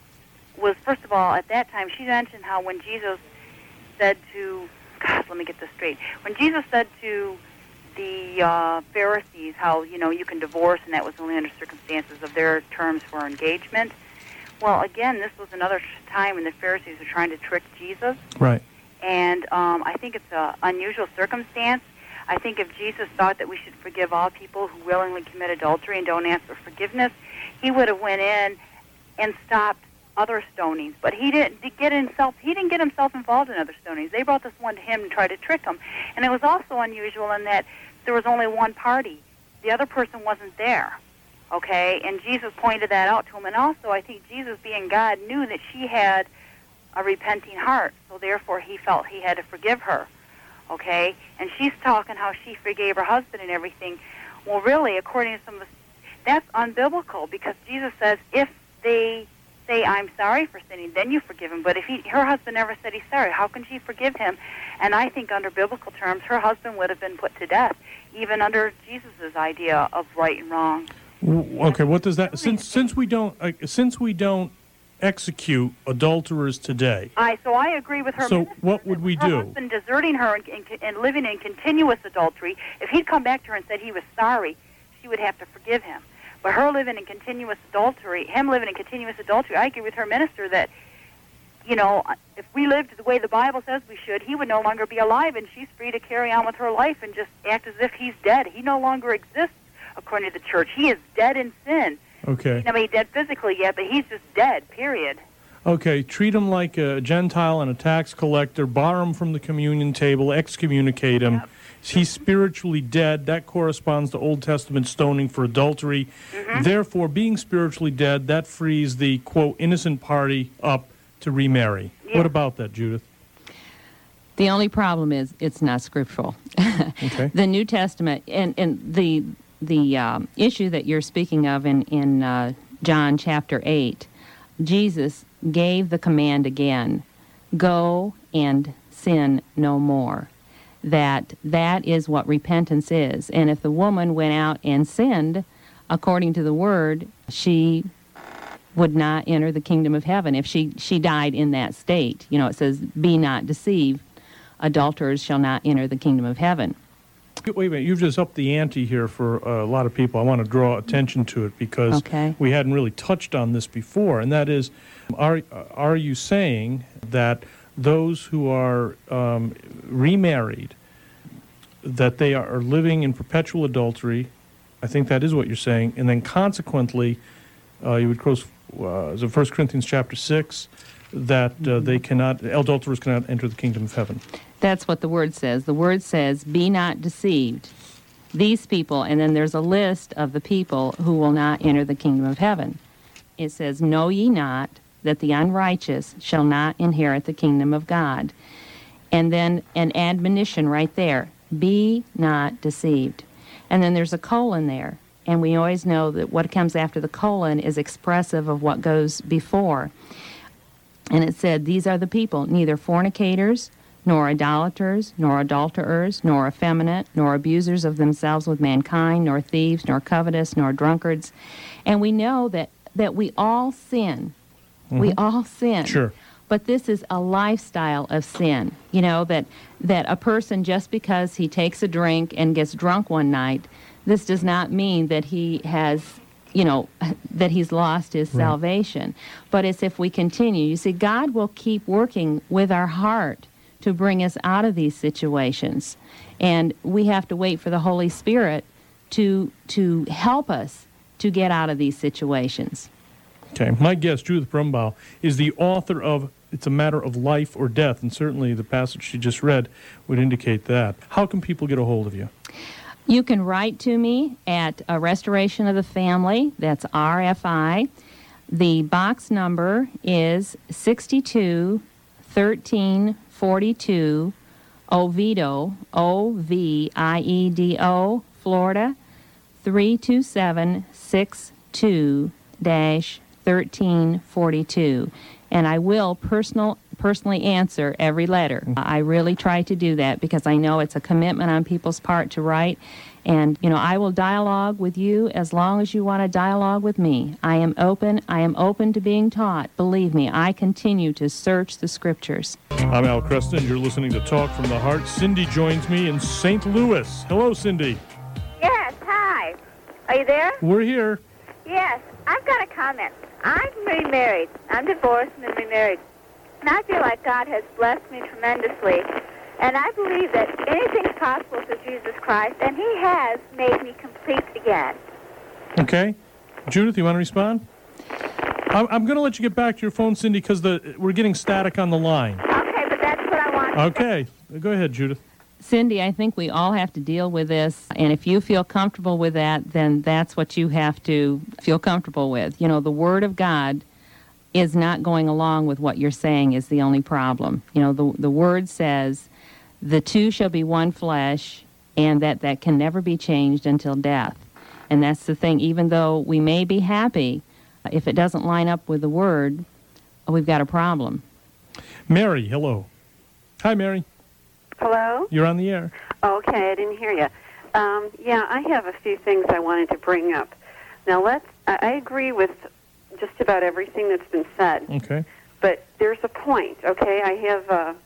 was, first of all, at that time, she mentioned how when Jesus said to, God, let me get this straight. When Jesus said to the uh, Pharisees how, you know, you can divorce, and that was only under circumstances of their terms for engagement. Well, again, this was another time when the Pharisees were trying to trick Jesus. Right. And um, I think it's an unusual circumstance. I think if Jesus thought that we should forgive all people who willingly commit adultery and don't ask for forgiveness, he would have went in and stopped other stonings. But he didn't get himself. He didn't get himself involved in other stonings. They brought this one to him and tried to trick him. And it was also unusual in that there was only one party. The other person wasn't there. Okay, and Jesus pointed that out to him. And also, I think Jesus, being God, knew that she had a repenting heart, so therefore he felt he had to forgive her. Okay, and she's talking how she forgave her husband and everything. Well, really, according to some of the, that's unbiblical, because Jesus says if they say, I'm sorry for sinning, then you forgive him. But if he, her husband never said he's sorry, how can she forgive him? And I think under biblical terms, her husband would have been put to death, even under Jesus' idea of right and wrong. W- Okay, what does that, since since we don't uh, since we don't execute adulterers today, I so I agree with her. So minister what that would we her do? husband deserting her and, and, and living in continuous adultery. If he'd come back to her and said he was sorry, she would have to forgive him. But her living in continuous adultery, him living in continuous adultery, I agree with her minister that, you know, if we lived the way the Bible says we should, he would no longer be alive, and she's free to carry on with her life and just act as if he's dead. He no longer exists according to the church. He is dead in sin. okay, I mean, he's dead physically yet, but he's just dead, period. okay, treat him like a Gentile and a tax collector, bar him from the communion table, excommunicate him. Yep. He's spiritually dead. That corresponds to Old Testament stoning for adultery. Mm-hmm. Therefore, being spiritually dead, that frees the, quote, innocent party up to remarry. Yeah. What about that, Judith? The only problem is it's not scriptural. Okay. The New Testament and, and the the um, issue that you're speaking of in in uh, John chapter eight, Jesus gave the command again, go and sin no more. That that is what repentance is. And if the woman went out and sinned, according to the word, she would not enter the kingdom of heaven if she, she died in that state. You know, it says, be not deceived, adulterers shall not enter the kingdom of heaven. Wait a minute, you've just upped the ante here for uh, a lot of people. I want to draw attention to it because Okay. we hadn't really touched on this before, and that is, are, are you saying that those who are um, remarried, that they are living in perpetual adultery? I think that is what you're saying, and then consequently, uh, you would quote uh, is it First Corinthians chapter six, that uh, they cannot, adulterers cannot enter the kingdom of heaven. That's what the word says. The word says, be not deceived. These people, and then there's a list of the people who will not enter the kingdom of heaven. It says, know ye not that the unrighteous shall not inherit the kingdom of God. And then an admonition right there, be not deceived. And then there's a colon there. And we always know that what comes after the colon is expressive of what goes before. And it said, these are the people, neither fornicators, nor idolaters, nor adulterers, nor effeminate, nor abusers of themselves with mankind, nor thieves, nor covetous, nor drunkards. And we know that, that we all sin. Mm-hmm. We all sin. Sure. But this is a lifestyle of sin. You know, that, that a person, just because he takes a drink and gets drunk one night, this does not mean that he has, you know, that he's lost his right. salvation. But it's if we continue. You see, God will keep working with our heart to bring us out of these situations. And we have to wait for the Holy Spirit to to help us to get out of these situations. Okay. My guest, Judith Brumbaugh, is the author of It's a Matter of Life or Death, and certainly the passage she just read would indicate that. How can people get a hold of you? You can write to me at uh, Restoration of the Family, that's R F I. The box number is sixty-two thirteen forty-two, Oviedo, O V I E D O, Florida, three two seven six two thirteen forty-two. And I will personal, personally answer every letter. I really try to do that because I know it's a commitment on people's part to write. And, you know, I will dialogue with you as long as you want to dialogue with me. I am open. I am open to being taught. Believe me, I continue to search the Scriptures. I'm Al Creston. You're listening to Talk from the Heart. Cindy joins me in Saint Louis. Hello, Cindy. Yes, hi. Are you there? We're here. Yes, I've got a comment. I'm remarried. I'm divorced and then remarried. And I feel like God has blessed me tremendously. And I believe that anything's possible through Jesus Christ, and He has made me complete again. Okay. Judith, you want to respond? I'm, I'm going to let you get back to your phone, Cindy, because the we're getting static on the line. Okay, but that's what I want. Okay. Go ahead, Judith. Cindy, I think we all have to deal with this, and if you feel comfortable with that, then that's what you have to feel comfortable with. You know, the Word of God is not going along with what you're saying is the only problem. You know, the the Word says, the two shall be one flesh, and that that can never be changed until death. And that's the thing. Even though we may be happy, if it doesn't line up with the Word, we've got a problem. Mary, hello. Hi, Mary. Hello? You're on the air. Okay, I didn't hear you. Um, yeah, I have a few things I wanted to bring up. Now, let's. I I agree with just about everything that's been said. Okay. But there's a point, okay? I have a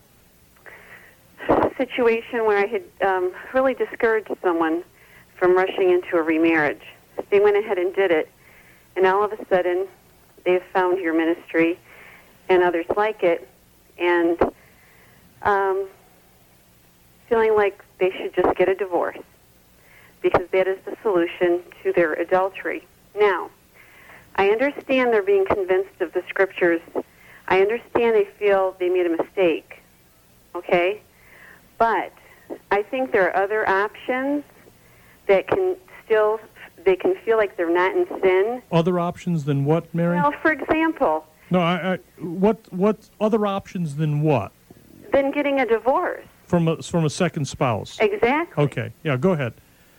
situation where I had um, really discouraged someone from rushing into a remarriage. They went ahead and did it, and all of a sudden, they've found your ministry and others like it, and um, feeling like they should just get a divorce because that is the solution to their adultery. Now, I understand they're being convinced of the Scriptures. I understand they feel they made a mistake, okay? But I think there are other options that can still, they can feel like they're not in sin. Other options than what, Mary? Well, for example, No, I, I, what what other options than what? than getting a divorce. From a, from a second spouse? Exactly. Okay, yeah, go ahead.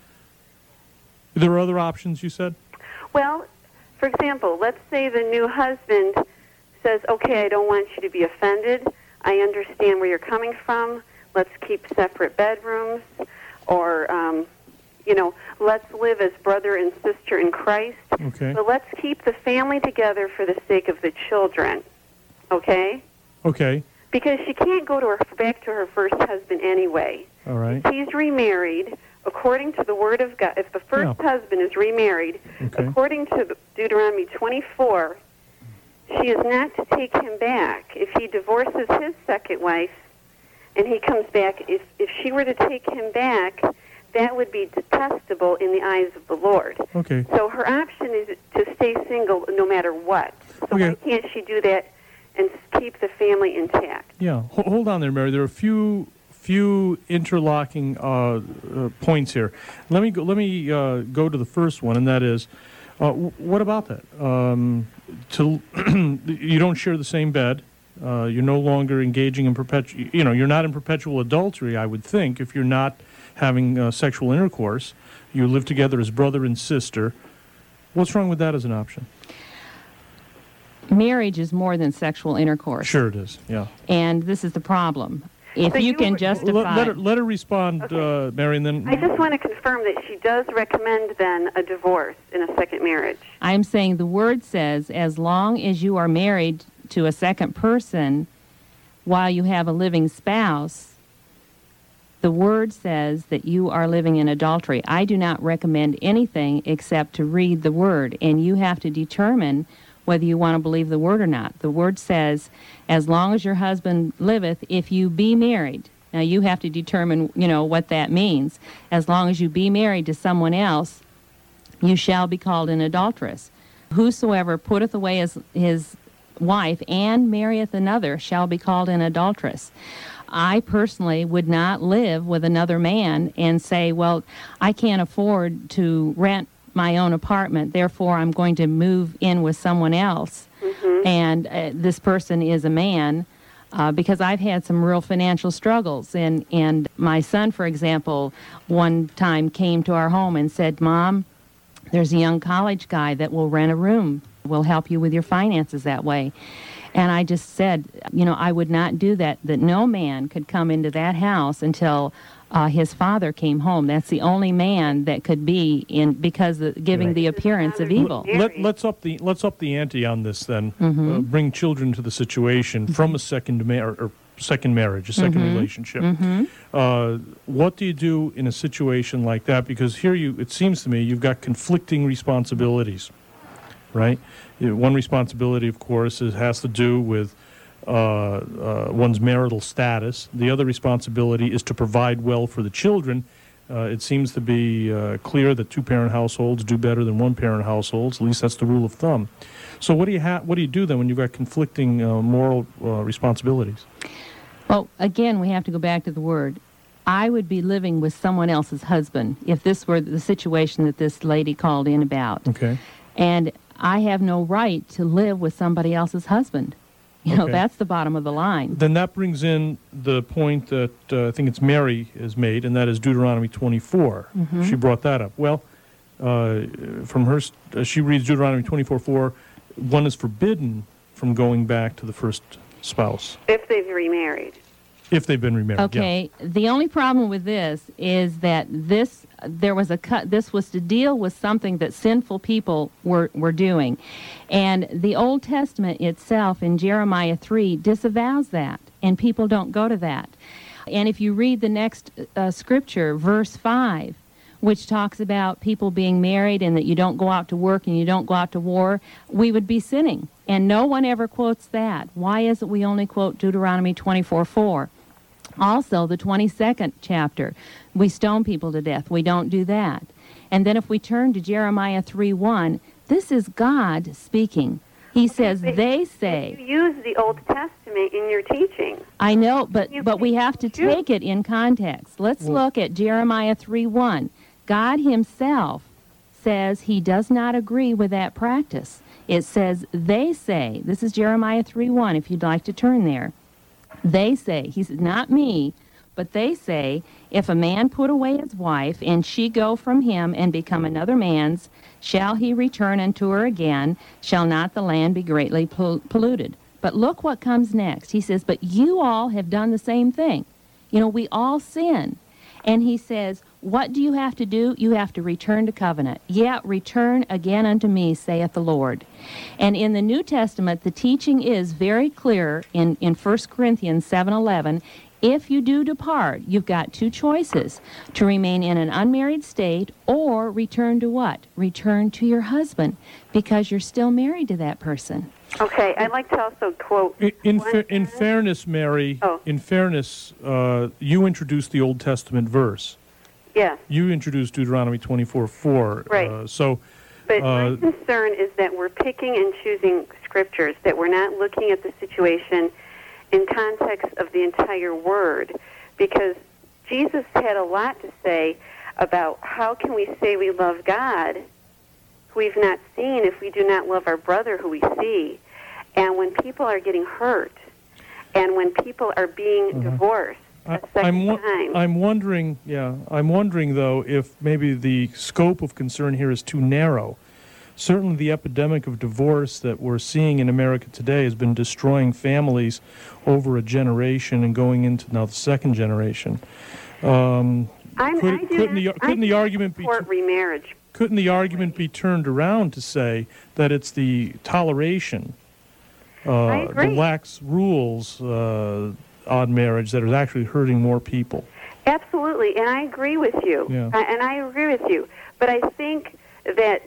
There are other options, you said? Well, for example, let's say the new husband says, okay, I don't want you to be offended. I understand where you're coming from. Let's keep separate bedrooms. Or, um, you know, let's live as brother and sister in Christ. Okay. But let's keep the family together for the sake of the children. Okay? Okay, Because she can't go to her back to her first husband anyway. all right. He's remarried. according to the Word of God, if the first Yeah. husband is remarried, Okay. according to the Deuteronomy twenty-four, she is not to take him back. If he divorces his second wife and he comes back, if, if she were to take him back, that would be detestable in the eyes of the Lord. Okay. So her option is to stay single no matter what. So Okay. why can't she do that and keep the family intact? Yeah. Ho- hold on there, Mary. There are a few few interlocking uh, uh, points here. Let me go, let me uh, go to the first one, and that is, uh, w- what about that? Um, to you don't share the same bed. Uh, you're no longer engaging in perpetual. You know, you're not in perpetual adultery. I would think if you're not having uh, sexual intercourse, you live together as brother and sister. What's wrong with that as an option? Marriage is more than sexual intercourse. Sure, it is. Yeah. And this is the problem. If So you you can would- justify... Let, let her let her respond, Okay. uh, Mary, and then I just want to confirm that she does recommend then a divorce in a second marriage. I'm saying the word says as long as you are married to a second person while you have a living spouse, the word says that you are living in adultery. I do not recommend anything except to read the word, and you have to determine whether you want to believe the word or not. The word says, as long as your husband liveth, if you be married. Now you have to determine, you know, what that means. As long as you be married to someone else, you shall be called an adulteress. Whosoever putteth away his, his wife and marrieth another shall be called an adulteress. I personally would not live with another man and say, well, I can't afford to rent my own apartment, therefore I'm going to move in with someone else. Mm-hmm. And uh, this person is a man, uh, because I've had some real financial struggles. And, and my son, for example, one time came to our home and said, Mom, there's a young college guy that will rent a room, will help you with your finances that way. And I just said, you know, I would not do that, that no man could come into that house until uh, his father came home. That's the only man that could be in, because of giving the appearance of evil. Let, let's up the let's up the ante on this then. Mm-hmm. Uh, bring children to the situation from a second ma- or, or second marriage, a 2nd Mm-hmm. relationship. Mm-hmm. Uh, what do you do in a situation like that? Because here you, it seems to me, you've got conflicting responsibilities, right? You- One responsibility, of course, is, has to do with uh, uh, one's marital status. The other responsibility is to provide well for the children. Uh, it seems to be uh, clear that two-parent households do better than one-parent households. At least that's the rule of thumb. So what do you ha- what do you do then when you've got conflicting uh, moral uh, responsibilities? Well, again, we have to go back to the word. I would be living with someone else's husband if this were the situation that this lady called in about. Okay. And I have no right to live with somebody else's husband. You know, Okay. that's the bottom of the line. Then that brings in the point that uh, I think it's Mary has made, and that is Deuteronomy twenty-four. Mm-hmm. She brought that up. Well, uh, from her, st- uh, she reads Deuteronomy twenty-four four. One is forbidden from going back to the first spouse If they've remarried. if they've been remarried. yeah. Okay, the only problem with this is that this there was a cut. This was to deal with something that sinful people were were doing, and the Old Testament itself in Jeremiah three disavows that, and people don't go to that. And if you read the next uh, scripture, verse five, which talks about people being married and that you don't go out to work and you don't go out to war, we would be sinning. And no one ever quotes that. Why is it we only quote Deuteronomy twenty-four four? Also, the twenty-second chapter, we stone people to death. We don't do that. And then if we turn to Jeremiah three one, this is God speaking. He says, but they You say, use the Old Testament in your teaching. I know, but, You- but we have to you- take it in context. Let's Well- look at Jeremiah three one. God himself says he does not agree with that practice. It says, they say, this is Jeremiah three one, if you'd like to turn there. They say, he said, not me, but they say, if a man put away his wife, and she go from him and become another man's, shall he return unto her again? Shall not the land be greatly pol- polluted? But look what comes next. He says, but you all have done the same thing. You know, we all sin. And he says, what do you have to do? You have to return to covenant. Yeah, return again unto me, saith the Lord. And in the New Testament, the teaching is very clear in, in First Corinthians seven eleven. If you do depart, you've got two choices: to remain in an unmarried state or return to what? Return to your husband, because you're still married to that person. Okay, I'd like to also quote. In, in, one fa- in verse. fairness, Mary, Oh. in fairness, uh, you introduced the Old Testament verse. Yes, You introduced Deuteronomy twenty-four four. Right. Uh, so, but uh, my concern is that we're picking and choosing scriptures, that we're not looking at the situation in context of the entire word, because Jesus had a lot to say about how can we say we love God who we've not seen if we do not love our brother who we see. And when people are getting hurt, and when people are being Uh-huh. divorced a I, second I'm, wo- time, I'm wondering, yeah, I'm wondering, though, if maybe the scope of concern here is too narrow. Certainly the epidemic of divorce that we're seeing in America today has been destroying families over a generation and going into now the second generation. Um, I'm, could, I do couldn't not, the, couldn't I the do argument be support remarriage. couldn't the argument be turned around to say that it's the toleration, uh, the agree. lax rules uh, on marriage that is actually hurting more people? Absolutely, and I agree with you. Yeah. Uh, and I agree with you. But I think that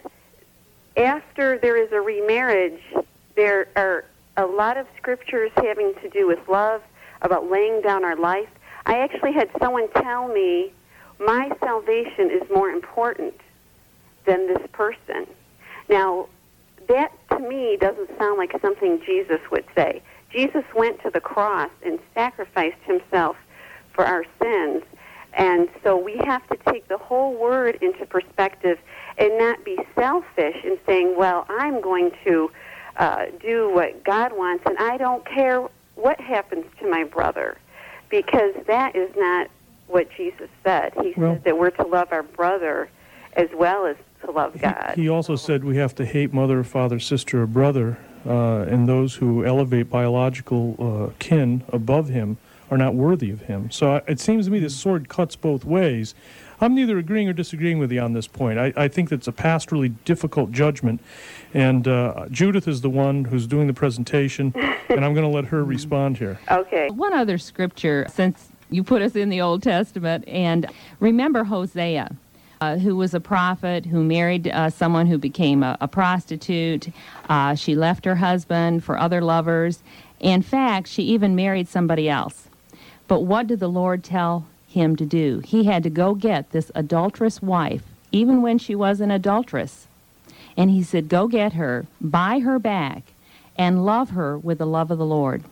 after there is a remarriage, there are a lot of scriptures having to do with love, about laying down our life. I actually had someone tell me, my salvation is more important than this person. Now, that to me doesn't sound like something Jesus would say. Jesus went to the cross and sacrificed himself for our sins. And so we have to take the whole word into perspective and not be selfish in saying, well, I'm going to uh, do what God wants, and I don't care what happens to my brother, because that is not what Jesus said. He Well- said that we're to love our brother as well as to love God. He, he also said we have to hate mother, father, sister, or brother, uh, and those who elevate biological uh, kin above him are not worthy of him. So I- it seems to me this sword cuts both ways. I'm neither agreeing or disagreeing with you on this point. I, I think that's a pastorally difficult judgment, and uh, Judith is the one who's doing the presentation, and I'm going to let her respond here. Okay. One other scripture, since you put us in the Old Testament, and remember Hosea, uh, who was a prophet, who married uh, someone who became a, a prostitute. Uh, she left her husband for other lovers. In fact, she even married somebody else. But what did the Lord tell him to do? He had to go get this adulterous wife, even when she was an adulteress. And he said, go get her, buy her back, and love her with the love of the Lord.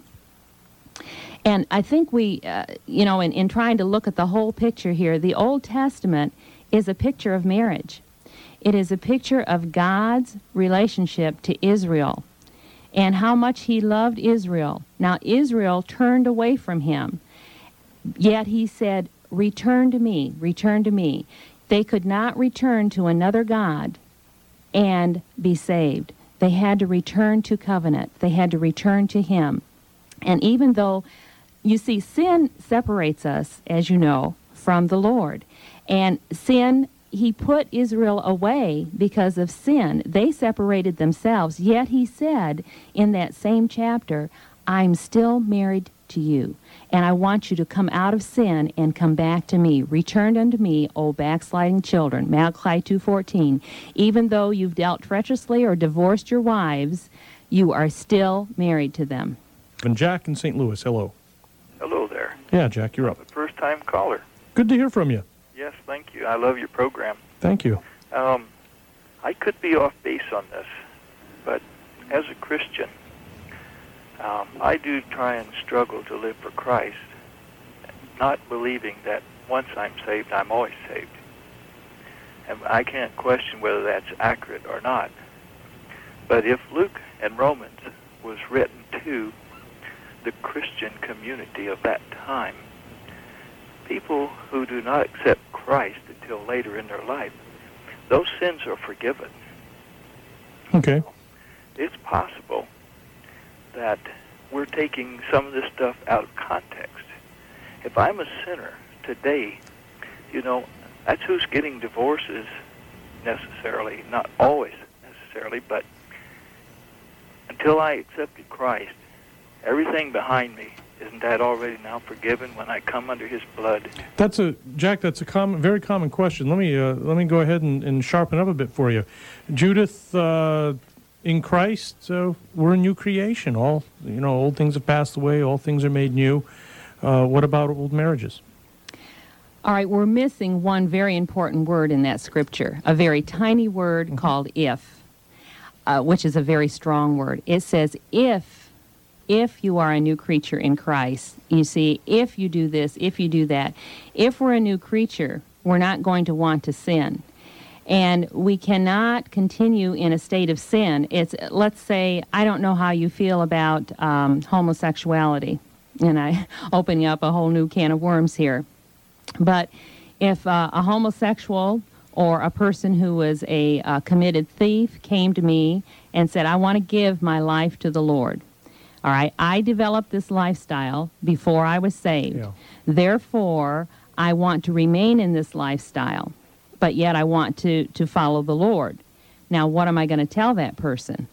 And I think we, uh, you know, in, in trying to look at the whole picture here, the Old Testament is a picture of marriage. It is a picture of God's relationship to Israel and how much he loved Israel. Now, Israel turned away from him, yet he said, return to me, return to me. They could not return to another God and be saved. They had to return to covenant. They had to return to him. And even though, you see, sin separates us, as you know, from the Lord. And sin, he put Israel away because of sin. They separated themselves, yet he said in that same chapter, I'm still married to you, and I want you to come out of sin and come back to me. Return unto me, O backsliding children. Malachi two fourteen. Even though you've dealt treacherously or divorced your wives, you are still married to them. And Jack in Saint Louis, hello. Hello there. Yeah, Jack, you're up. A first-time caller. Good to hear from you. Yes, thank you. I love your program. Thank you. Um, I could be off base on this, but as a Christian, um, I do try and struggle to live for Christ, not believing that once I'm saved, I'm always saved. And I can't question whether that's accurate or not. But if Luke and Romans was written to the Christian community of that time, people who do not accept Christ until later in their life, those sins are forgiven. Okay. It's possible that we're taking some of this stuff out of context. If I'm a sinner today, you know, that's who's getting divorces necessarily, not always necessarily, but until I accepted Christ, everything behind me isn't that already now forgiven when I come under his blood? That's a Jack. That's a common, very common question. Let me uh, let me go ahead and, and sharpen up a bit for you, Judith. Uh, in Christ, uh, we're a new creation. All you know, old things have passed away. All things are made new. Uh, what about old marriages? All right, we're missing one very important word in that scripture, a very tiny word mm-hmm. called if, uh, which is a very strong word. It says if. If you are a new creature in Christ, you see, if you do this, if you do that, if we're a new creature, we're not going to want to sin. And we cannot continue in a state of sin. It's, let's say, I don't know how you feel about um, homosexuality, and I open up a whole new can of worms here. But if uh, a homosexual or a person who was a uh, committed thief came to me and said, I want to give my life to the Lord. All right, I developed this lifestyle before I was saved. Yeah. Therefore, I want to remain in this lifestyle, but yet I want to, to follow the Lord. Now, what am I going to tell that person?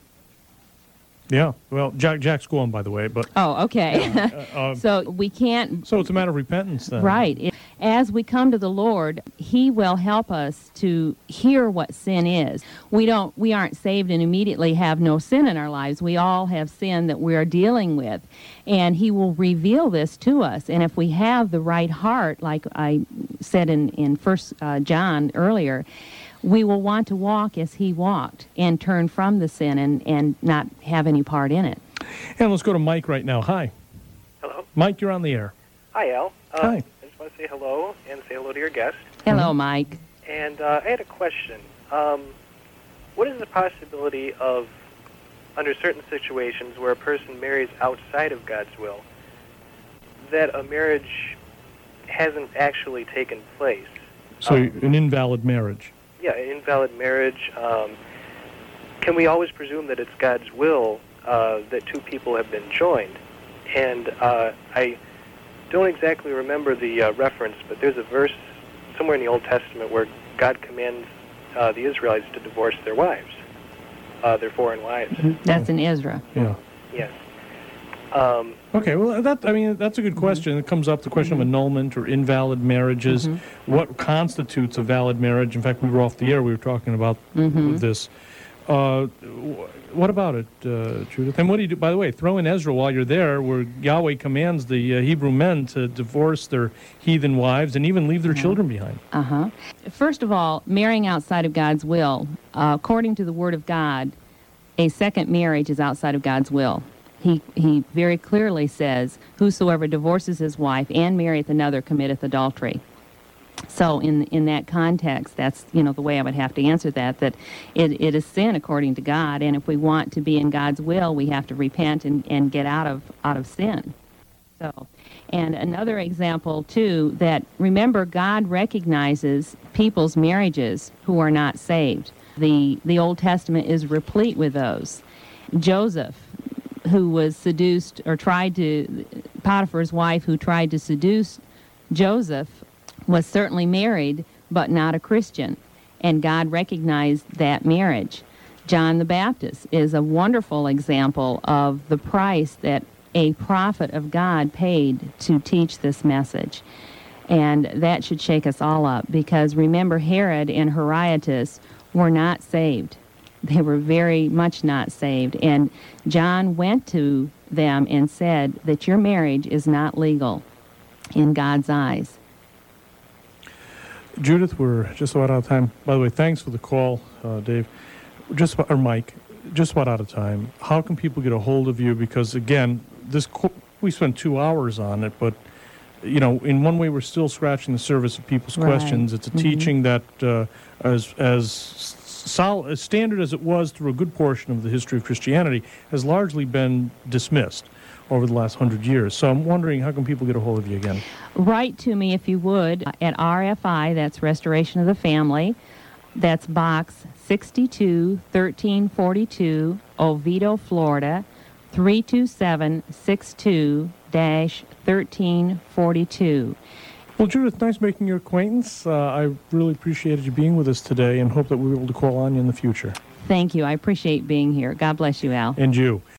Yeah, well, Jack, Jack's going, by the way, but... Oh, okay. uh, uh, so we can't... So it's a matter of repentance, then. Right. It, as we come to the Lord, He will help us to hear what sin is. We don't. We aren't saved and immediately have no sin in our lives. We all have sin that we are dealing with, and He will reveal this to us. And if we have the right heart, like I said in, in First uh, John earlier, we will want to walk as He walked and turn from the sin and, and not have any part in it. And let's go to Mike right now. Hi. Hello. Mike, you're on the air. Hi, Al. Uh, Hi. I just want to say hello and say hello to your guest. Hello, Mike. And uh, I had a question. Um, what is the possibility of, under certain situations where a person marries outside of God's will, that a marriage hasn't actually taken place? So Um, an invalid marriage. Yeah, an invalid marriage. Um, can we always presume that it's God's will uh, that two people have been joined? And uh, I don't exactly remember the uh, reference, but there's a verse somewhere in the Old Testament where God commands uh, the Israelites to divorce their wives, uh, their foreign wives. That's in Ezra. Yeah. Yes. Um, Okay, well, that I mean, that's a good question. It comes up the question of annulment or invalid marriages. What constitutes a valid marriage? In fact, we were off the air. We were talking about this. Uh, wh- what about it, uh, Judith? And what do you do? By the way, throw in Ezra while you're there, where Yahweh commands the uh, Hebrew men to divorce their heathen wives and even leave their children behind. Uh-huh. First of all, marrying outside of God's will, uh, according to the Word of God, a second marriage is outside of God's will. He he very clearly says, whosoever divorces his wife and marrieth another committeth adultery. So in in that context, that's, you know, the way I would have to answer that, that it, it is sin according to God, and if we want to be in God's will, we have to repent and, and get out of out of sin. So, and another example, too, that remember, God recognizes people's marriages who are not saved. The the Old Testament is replete with those. Joseph, who was seduced or tried to, Potiphar's wife who tried to seduce Joseph, was certainly married, but not a Christian. And God recognized that marriage. John the Baptist is a wonderful example of the price that a prophet of God paid to teach this message. And that should shake us all up, because remember, Herod and Herodias were not saved. They were very much not saved. And John went to them and said that your marriage is not legal in God's eyes. Judith, we're just about out of time. By the way, thanks for the call, uh, Dave. Just about, or Mike, just about out of time. How can people get a hold of you? Because, again, this co- we spent two hours on it, but, you know, in one way we're still scratching the surface of people's Right. questions. It's a Mhm. teaching that, uh, as as solid, as standard as it was through a good portion of the history of Christianity, has largely been dismissed over the last hundred years. So I'm wondering, how can people get a hold of you again? Write to me, if you would, at R F I, that's Restoration of the Family. That's Box sixty-two, thirteen forty-two, Oviedo, Florida, three two seven six two dash thirteen forty-two. Well, Judith, nice making your acquaintance. Uh, I really appreciated you being with us today and hope that we'll be able to call on you in the future. Thank you. I appreciate being here. God bless you, Al. And you.